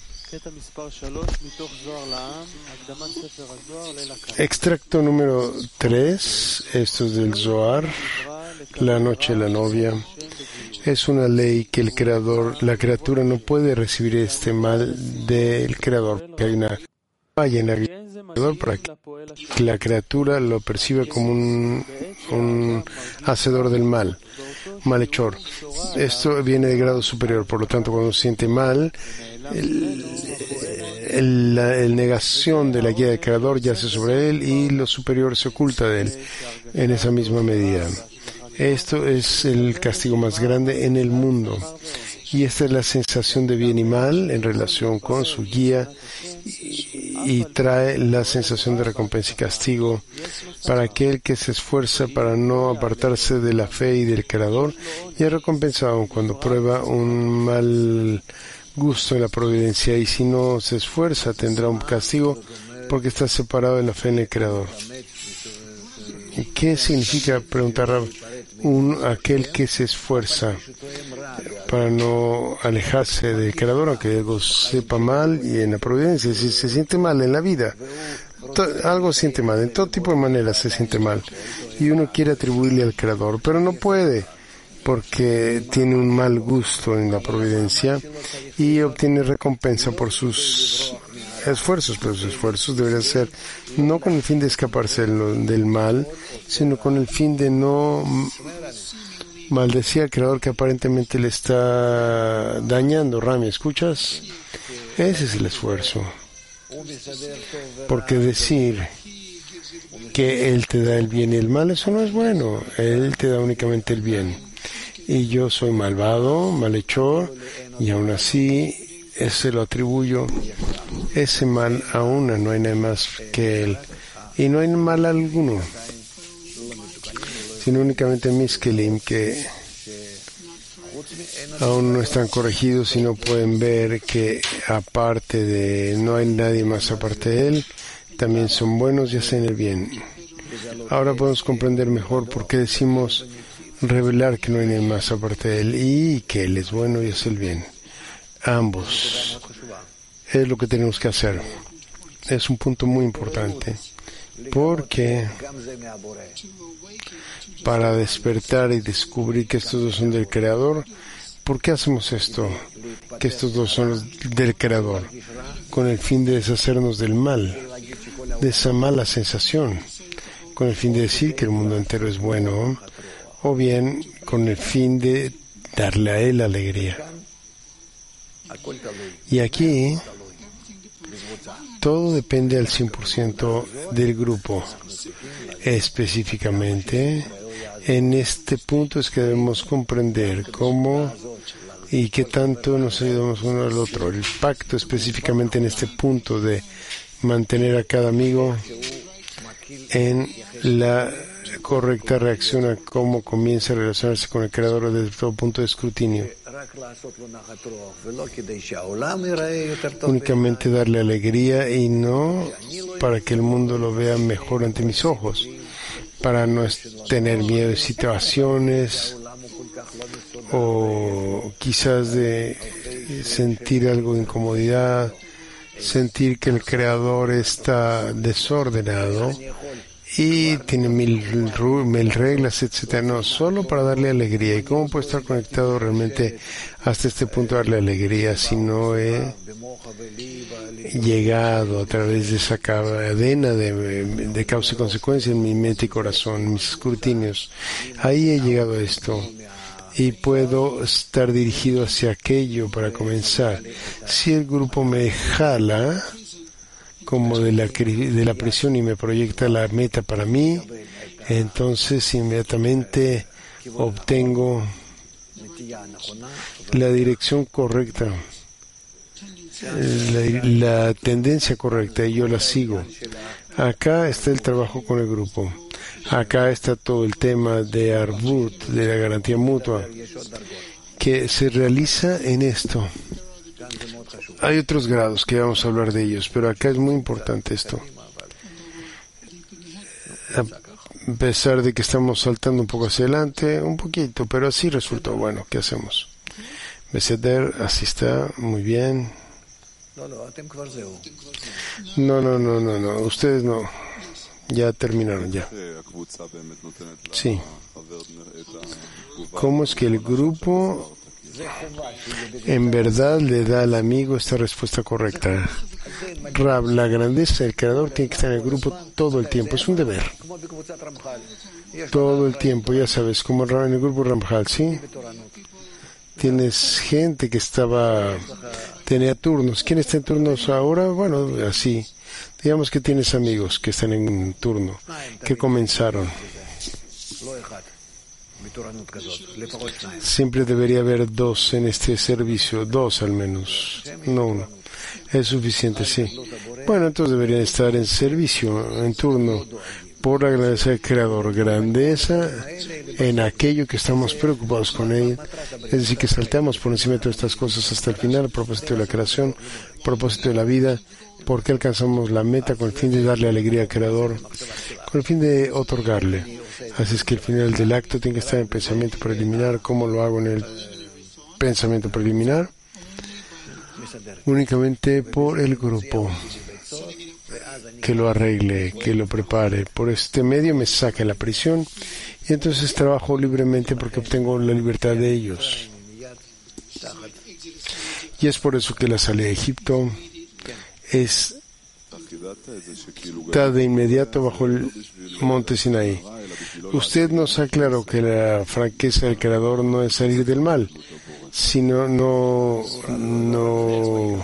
Extracto número tres, esto es del Zohar, la noche de la novia. Es una ley que el creador, la criatura no puede recibir este mal del creador, que hay una falla en el creador para que la criatura lo perciba como un, un hacedor del mal, malhechor. Esto viene de grado superior, por lo tanto, cuando se siente mal, el, el, la el negación de la guía del creador yace sobre él y lo superior se oculta de él en esa misma medida. Esto es el castigo más grande en el mundo. Y esta es la sensación de bien y mal en relación con su guía y, y trae la sensación de recompensa y castigo para aquel que se esfuerza para no apartarse de la fe y del Creador, y es recompensado cuando prueba un mal gusto en la providencia, y si no se esfuerza tendrá un castigo porque está separado de la fe en el Creador. ¿Qué significa, preguntar Rab, un aquel que se esfuerza para no alejarse del Creador, aunque algo sepa mal y en la providencia, si se siente mal en la vida, to, algo siente mal, en todo tipo de maneras se siente mal, y uno quiere atribuirle al Creador, pero no puede, porque tiene un mal gusto en la providencia y obtiene recompensa por sus esfuerzos, pero sus esfuerzos deberían ser no con el fin de escaparse del, del mal, sino con el fin de no maldecir al Creador que aparentemente le está dañando. Rami, ¿escuchas? Ese es el esfuerzo. Porque decir que Él te da el bien y el mal, eso no es bueno. Él te da únicamente el bien. Y yo soy malvado, malhechor, y aún así ese lo atribuyo, ese mal a una, no hay nada más que Él. Y no hay mal alguno, sino únicamente mis kelim que aún no están corregidos y no pueden ver que aparte de, no hay nadie más aparte de Él, también son buenos y hacen el bien. Ahora podemos comprender mejor por qué decimos revelar que no hay nadie más aparte de Él y que Él es bueno y hace el bien. Ambos. Es lo que tenemos que hacer. Es un punto muy importante. Porque para despertar y descubrir que estos dos son del Creador, ¿por qué hacemos esto? Que estos dos son los del Creador, con el fin de deshacernos del mal, de esa mala sensación, con el fin de decir que el mundo entero es bueno, o bien con el fin de darle a Él alegría. Y aquí todo depende al cien por ciento del grupo. Específicamente, en este punto es que debemos comprender cómo y qué tanto nos ayudamos uno al otro. El pacto específicamente en este punto de mantener a cada amigo en la correcta reacción a cómo comienza a relacionarse con el Creador desde todo punto de escrutinio. Únicamente darle alegría y no para que el mundo lo vea mejor ante mis ojos, para no tener miedo de situaciones o quizás de sentir algo de incomodidad, sentir que el Creador está desordenado y tiene mil, mil reglas, etcétera. No, solo para darle alegría. ¿Y cómo puedo estar conectado realmente hasta este punto a darle alegría si no he llegado a través de esa cadena de, de causa y consecuencia en mi mente y corazón, mis escrutinios? Ahí he llegado a esto. Y puedo estar dirigido hacia aquello para comenzar. Si el grupo me jala como de la, de la prisión y me proyecta la meta para mí, entonces inmediatamente obtengo la dirección correcta, la, la tendencia correcta, y yo la sigo. Acá está el trabajo con el grupo. Acá está todo el tema de Arvut, de la garantía mutua, que se realiza en esto. Hay otros grados que vamos a hablar de ellos, pero acá es muy importante esto. A pesar de que estamos saltando un poco hacia adelante, un poquito, pero así resultó. Bueno, ¿qué hacemos? Beseder, así está, muy bien. No, no, no, no, no, ustedes no. Ya terminaron, ya. Sí. ¿Cómo es que el grupo en verdad le da al amigo esta respuesta correcta? Rab, la grandeza del Creador tiene que estar en el grupo todo el tiempo. Es un deber. Todo el tiempo, ya sabes, como en el grupo Ramjal, ¿sí? Tienes gente que estaba, tenía turnos. ¿Quién está en turnos ahora? Bueno, así. Digamos que tienes amigos que están en turno, que comenzaron. Siempre debería haber dos en este servicio, dos al menos, no uno. Es suficiente, sí. Bueno, entonces deberían estar en servicio, en turno, por agradecer al Creador, grandeza en aquello que estamos preocupados con él. Es decir, que saltamos por encima de todas estas cosas hasta el final, a propósito de la creación, a propósito de la vida, porque alcanzamos la meta con el fin de darle alegría al Creador, con el fin de otorgarle. Así es que el final del acto tiene que estar en pensamiento preliminar. ¿Cómo lo hago en el pensamiento preliminar? Únicamente por el grupo, que lo arregle, que lo prepare. Por este medio me saca la prisión y entonces trabajo libremente porque obtengo la libertad de ellos. Y es por eso que la salida de Egipto es está de inmediato bajo el monte Sinaí. Usted nos aclaró que la franqueza del Creador no es salir del mal, sino no no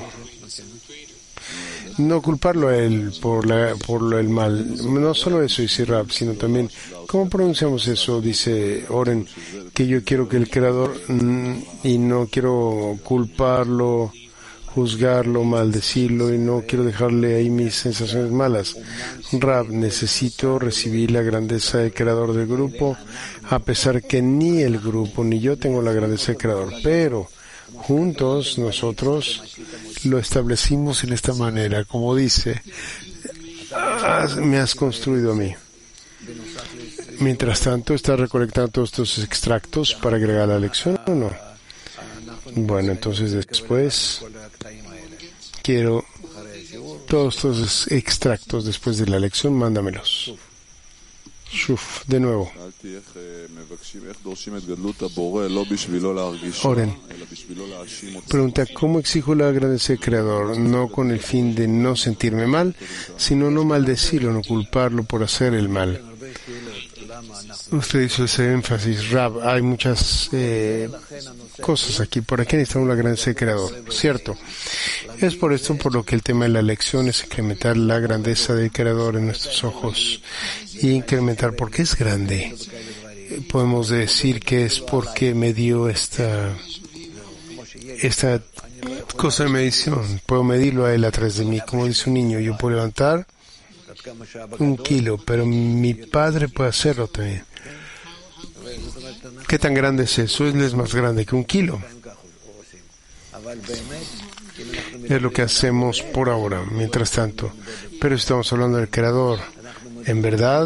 no culparlo a él por la por el mal. No solo eso, dice Rab, sino también, ¿cómo pronunciamos eso? Dice Oren, que yo quiero que el Creador mm, y no quiero culparlo, juzgarlo, maldecirlo, y no quiero dejarle ahí mis sensaciones malas. Rab, necesito recibir la grandeza del Creador del grupo, a pesar que ni el grupo ni yo tengo la grandeza del Creador, pero juntos nosotros lo establecimos en esta manera, como dice, me has construido a mí. Mientras tanto, ¿estás recolectando todos estos extractos para agregar la lección o no? Bueno, entonces después quiero todos estos extractos después de la lección, mándamelos. Shuf, de nuevo. Oren, pregunta, ¿cómo exijo la grandeza del Creador? No con el fin de no sentirme mal, sino no maldecirlo, no culparlo por hacer el mal. Usted hizo ese énfasis, Rab, hay muchas eh, cosas aquí. ¿Por qué necesitamos la grandeza del Creador? ¿Cierto? Es por esto por lo que el tema de la lección es incrementar la grandeza del Creador en nuestros ojos y incrementar porque es grande. Podemos decir que es porque me dio esta esta cosa de medición. Puedo medirlo a él a través de mí. Como dice un niño, yo puedo levantar un kilo, pero mi padre puede hacerlo también. ¿Qué tan grande es eso? Él es más grande que un kilo. Es lo que hacemos por ahora, mientras tanto. Pero estamos hablando del Creador. En verdad,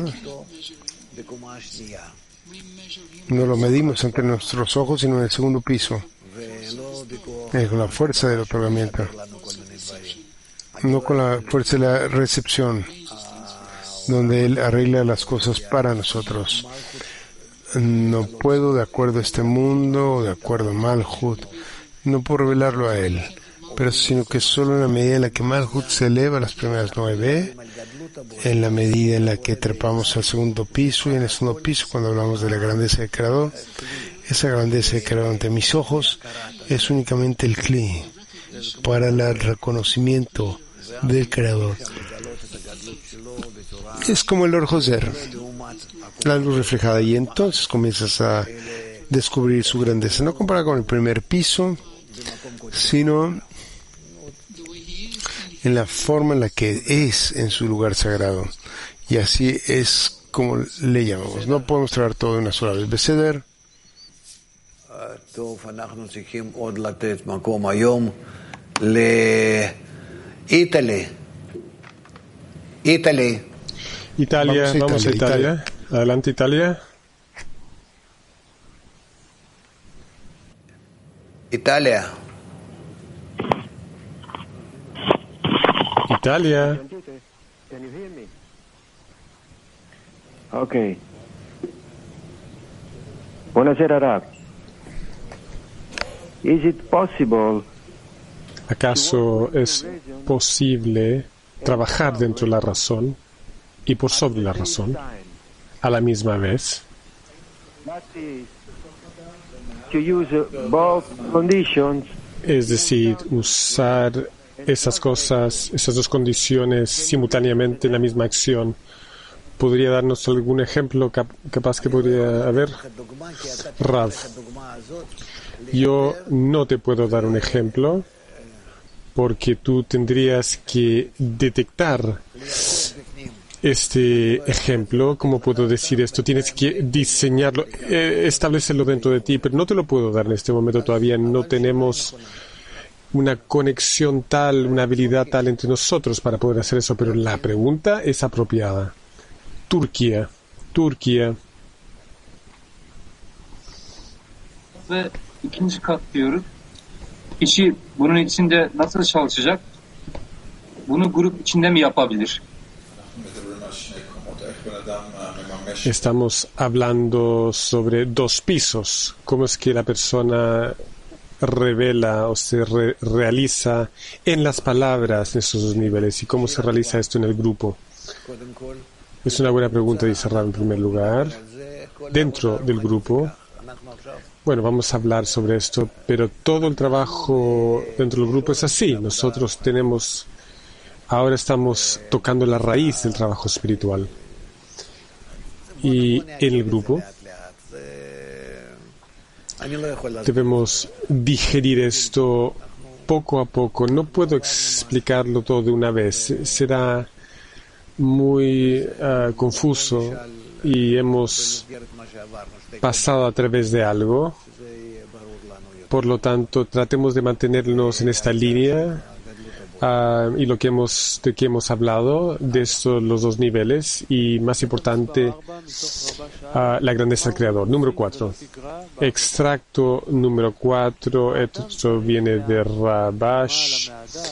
no lo medimos entre nuestros ojos, sino en el segundo piso. Es con la fuerza del otorgamiento. No con la fuerza de la recepción, donde Él arregla las cosas para nosotros. No puedo, de acuerdo a este mundo, de acuerdo a Malhut, no puedo revelarlo a Él, pero sino que solo en la medida en la que Malhut se eleva a las primeras nueve, en la medida en la que trepamos al segundo piso, y en el segundo piso, cuando hablamos de la grandeza del Creador, esa grandeza del Creador ante mis ojos es únicamente el Kli para el reconocimiento del Creador. Es como el Or Joser, la luz reflejada, y entonces comienzas a descubrir su grandeza, no comparada con el primer piso, sino en la forma en la que es en su lugar sagrado. Y así es como le llamamos. No podemos traer todo de una sola vez. Beseder. Italia. Italia. Italia, Vamos a vamos a Italia, Italia. Italia. Adelante, Italia. Italia. Italia. Can you hear me? Okay. Buonasera, Rab. Is it possible? ¿Acaso es posible trabajar dentro de la razón y por sobre la razón a la misma vez? To use both conditions. Es decir, usar esas cosas, esas dos condiciones simultáneamente en la misma acción, ¿Podría darnos algún ejemplo cap capaz que podría haber? Rav, yo no te puedo dar un ejemplo porque tú tendrías que detectar este ejemplo. ¿Cómo puedo decir esto? Tienes que diseñarlo, eh, establecerlo dentro de ti, pero no te lo puedo dar en este momento. Todavía no tenemos una conexión tal, una habilidad tal entre nosotros para poder hacer eso, pero la pregunta es apropiada. Turquía, Turquía. Ve ikinci kat diyoruz. Kişi bunun içinde nasıl çalışacak? Bunu grup içinde mi yapabilir? Estamos hablando sobre dos pisos. ¿Cómo es que la persona revela o se re realiza en las palabras en esos dos niveles? ¿Y cómo se realiza esto en el grupo? Es una buena pregunta, dice Rav, en primer lugar. Dentro del grupo, bueno, vamos a hablar sobre esto, pero todo el trabajo dentro del grupo es así. Nosotros tenemos, ahora estamos tocando la raíz del trabajo espiritual. Y en el grupo debemos digerir esto poco a poco. No puedo explicarlo todo de una vez. Será muy uh, confuso y hemos pasado a través de algo. Por lo tanto, tratemos de mantenernos en esta línea uh, y lo que hemos, de que hemos hablado, de estos los dos niveles y, más importante, uh, la grandeza del Creador. Número cuatro. Extracto número cuatro. Esto viene de Rabash.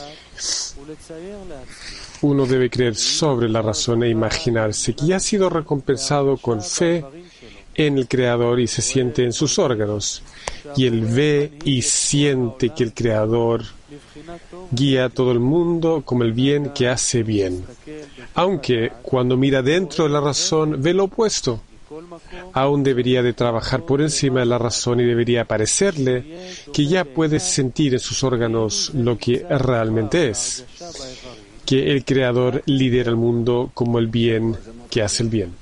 Uno debe creer sobre la razón e imaginarse que ya ha sido recompensado con fe en el Creador y se siente en sus órganos. Y él ve y siente que el Creador guía a todo el mundo como el bien que hace bien. Aunque cuando mira dentro de la razón ve lo opuesto. Aún debería de trabajar por encima de la razón y debería parecerle que ya puede sentir en sus órganos lo que realmente es. Que el Creador lidera el mundo como el bien que hace el bien.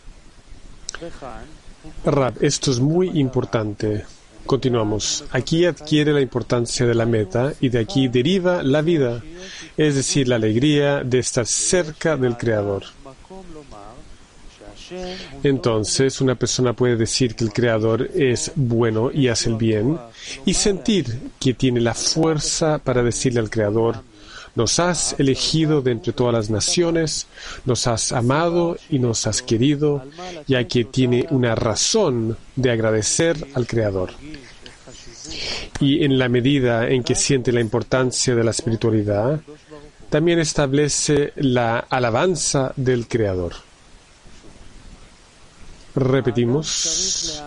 Rab, esto es muy importante. Continuamos. Aquí adquiere la importancia de la meta y de aquí deriva la vida, es decir, la alegría de estar cerca del Creador. Entonces, una persona puede decir que el Creador es bueno y hace el bien y sentir que tiene la fuerza para decirle al Creador: nos has elegido de entre todas las naciones, nos has amado y nos has querido, ya que tiene una razón de agradecer al Creador. Y en la medida en que siente la importancia de la espiritualidad, también establece la alabanza del Creador. Repetimos.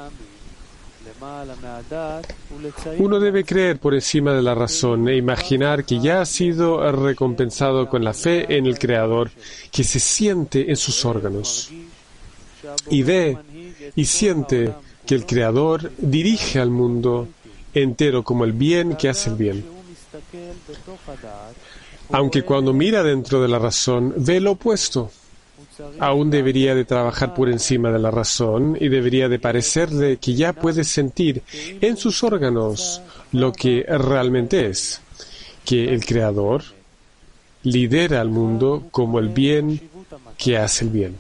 Uno debe creer por encima de la razón e imaginar que ya ha sido recompensado con la fe en el Creador, que se siente en sus órganos. Y ve y siente que el Creador dirige al mundo entero como el bien que hace el bien. Aunque cuando mira dentro de la razón, ve lo opuesto. Aún debería de trabajar por encima de la razón y debería de parecerle que ya puede sentir en sus órganos lo que realmente es, que el Creador lidera al mundo como el bien que hace el bien.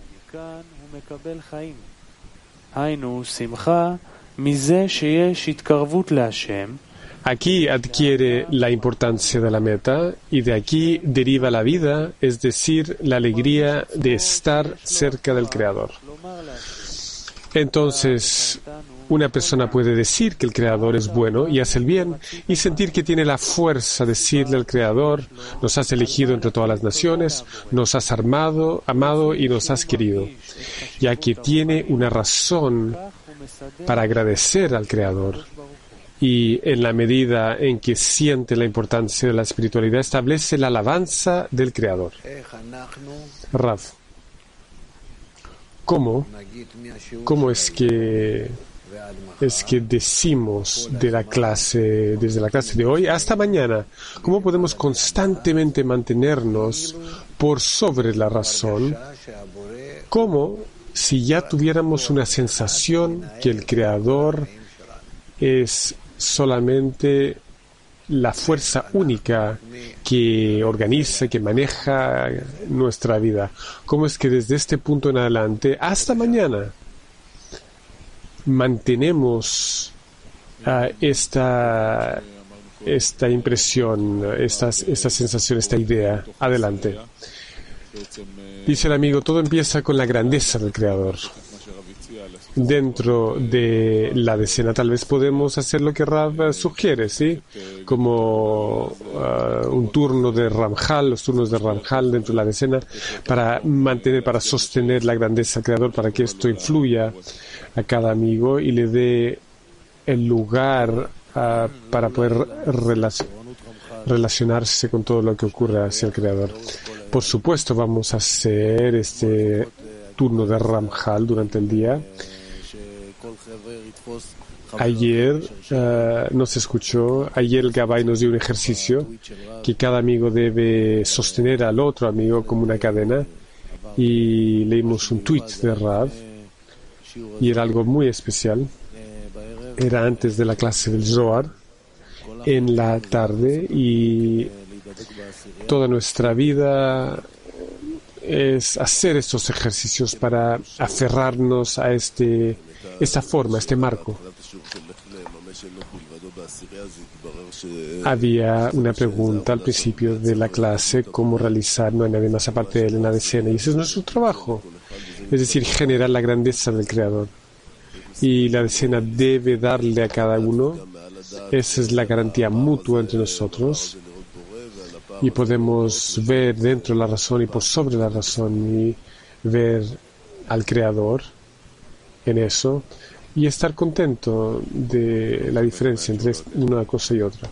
Aquí adquiere la importancia de la meta y de aquí deriva la vida, es decir, la alegría de estar cerca del Creador. Entonces, una persona puede decir que el Creador es bueno y hace el bien y sentir que tiene la fuerza de decirle al Creador: nos has elegido entre todas las naciones, nos has armado, amado y nos has querido, ya que tiene una razón para agradecer al Creador. Y en la medida en que siente la importancia de la espiritualidad, establece la alabanza del Creador. Rav, ¿cómo, cómo es que es que decimos de la clase, desde la clase de hoy hasta mañana, cómo podemos constantemente mantenernos por sobre la razón, como si ya tuviéramos una sensación que el Creador es solamente la fuerza única que organiza, que maneja nuestra vida. ¿Cómo es que desde este punto en adelante hasta mañana mantenemos uh, esta, esta impresión, esta, esta sensación, esta idea? Adelante. Dice el amigo, todo empieza con la grandeza del Creador. Dentro de la decena tal vez podemos hacer lo que Rav sugiere, ¿sí? Como uh, un turno de Ramjal, los turnos de Ramjal dentro de la decena, para mantener, para sostener la grandeza del Creador, para que esto influya a cada amigo y le dé el lugar uh, para poder relac- relacionarse con todo lo que ocurre hacia el Creador. Por supuesto, vamos a hacer este turno de Ramjal durante el día. Ayer uh, nos escuchó, ayer el Gabay nos dio un ejercicio que cada amigo debe sostener al otro amigo como una cadena, y leímos un tweet de Rav y era algo muy especial. Era antes de la clase del Zohar en la tarde, y toda nuestra vida es hacer estos ejercicios para aferrarnos a este, esta forma, este marco. Había una pregunta al principio de la clase, cómo realizar, no hay nadie más aparte de él en la decena, y ese es nuestro trabajo, es decir, generar la grandeza del Creador. Y la decena debe darle a cada uno, esa es la garantía mutua entre nosotros, y podemos ver dentro de la razón y por sobre la razón y ver al Creador en eso y estar contento de la diferencia entre una cosa y otra.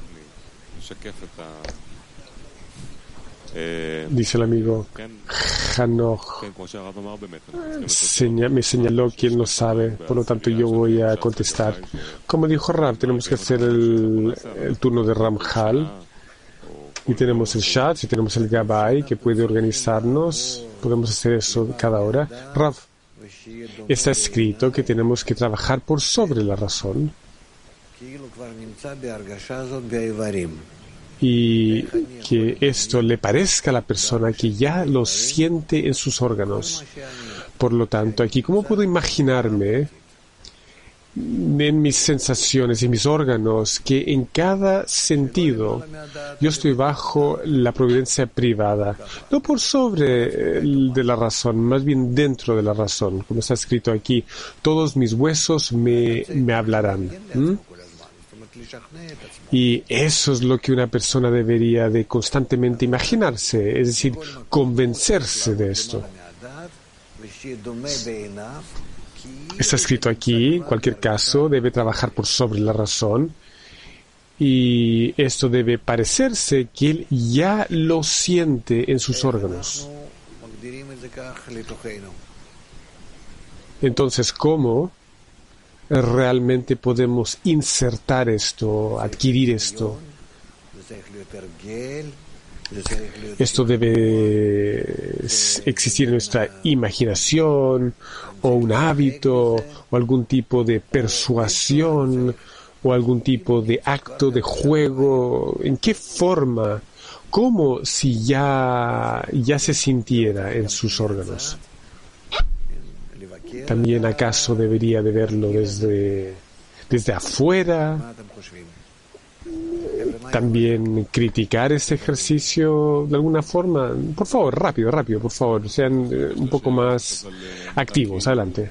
Dice el amigo Hanoch, seña, me señaló que él no sabe, por lo tanto yo voy a contestar. Como dijo Rav, tenemos que hacer el, el turno de Ramjal, y tenemos el Shat, y tenemos el Gabay que puede organizarnos, podemos hacer eso cada hora. Rav, está escrito que tenemos que trabajar por sobre la razón, y que esto le parezca a la persona que ya lo siente en sus órganos. Por lo tanto, aquí, ¿cómo puedo imaginarme en mis sensaciones y mis órganos que en cada sentido yo estoy bajo la providencia privada, no por sobre de la razón, más bien dentro de la razón, como está escrito aquí, todos mis huesos me, me hablarán? ¿Mm? Y eso es lo que una persona debería de constantemente imaginarse, es decir, convencerse de esto. Está escrito aquí, en cualquier caso, debe trabajar por sobre la razón, y esto debe parecerse que él ya lo siente en sus órganos. Entonces, ¿cómo realmente podemos insertar esto, adquirir esto? Esto debe existir en nuestra imaginación, o un hábito, o algún tipo de persuasión, o algún tipo de acto de juego. ¿En qué forma? ¿Cómo si ya, ya se sintiera en sus órganos? ¿También acaso debería de verlo desde, desde afuera? También criticar este ejercicio de alguna forma. Por favor, rápido, rápido, por favor, sean eh, un poco más activos. Adelante.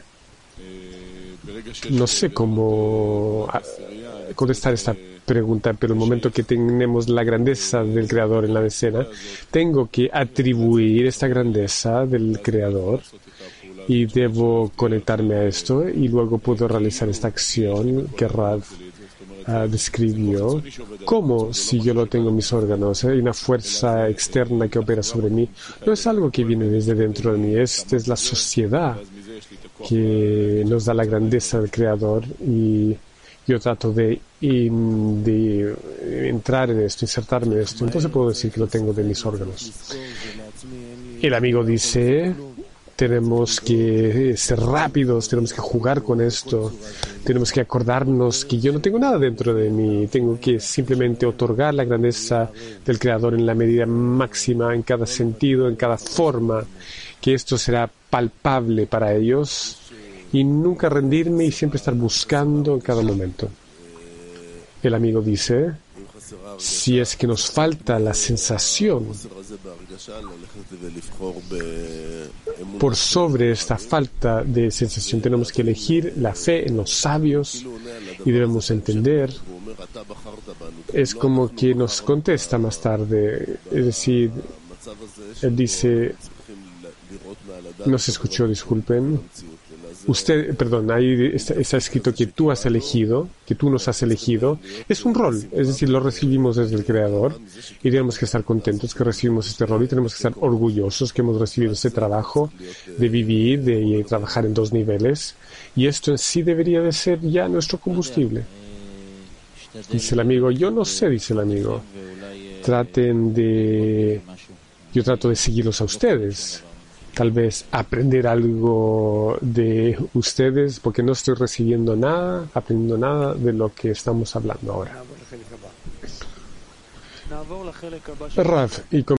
No sé cómo a, contestar esta pregunta, pero el momento que tenemos la grandeza del Creador en la decena, tengo que atribuir esta grandeza del Creador y debo conectarme a esto, y luego puedo realizar esta acción que Rav Uh, describió. ¿Cómo si yo lo tengo en mis órganos? Hay una fuerza externa que opera sobre mí. No es algo que viene desde dentro de mí, esta es la sociedad que nos da la grandeza del Creador, y yo trato de, de entrar en esto, insertarme en esto. Entonces puedo decir que lo tengo de mis órganos. El amigo dice, tenemos que ser rápidos, tenemos que jugar con esto, tenemos que acordarnos que yo no tengo nada dentro de mí, tengo que simplemente otorgar la grandeza del Creador en la medida máxima, en cada sentido, en cada forma, que esto será palpable para ellos, y nunca rendirme y siempre estar buscando en cada momento. El amigo dice, si es que nos falta la sensación por sobre esta falta de sensación, tenemos que elegir la fe en los sabios y debemos entender. Es como que nos contesta más tarde, es decir, él dice, no se escuchó, disculpen. Usted, perdón, ahí está, está escrito que tú has elegido, que tú nos has elegido. Es un rol, es decir, lo recibimos desde el Creador y tenemos que estar contentos que recibimos este rol y tenemos que estar orgullosos que hemos recibido este trabajo de vivir, de trabajar en dos niveles. Y esto en sí debería de ser ya nuestro combustible. Dice el amigo, yo no sé, dice el amigo. Traten de... Yo trato de seguirlos a ustedes. Tal vez aprender algo de ustedes, porque no estoy recibiendo nada, aprendiendo nada de lo que estamos hablando ahora. Rav, y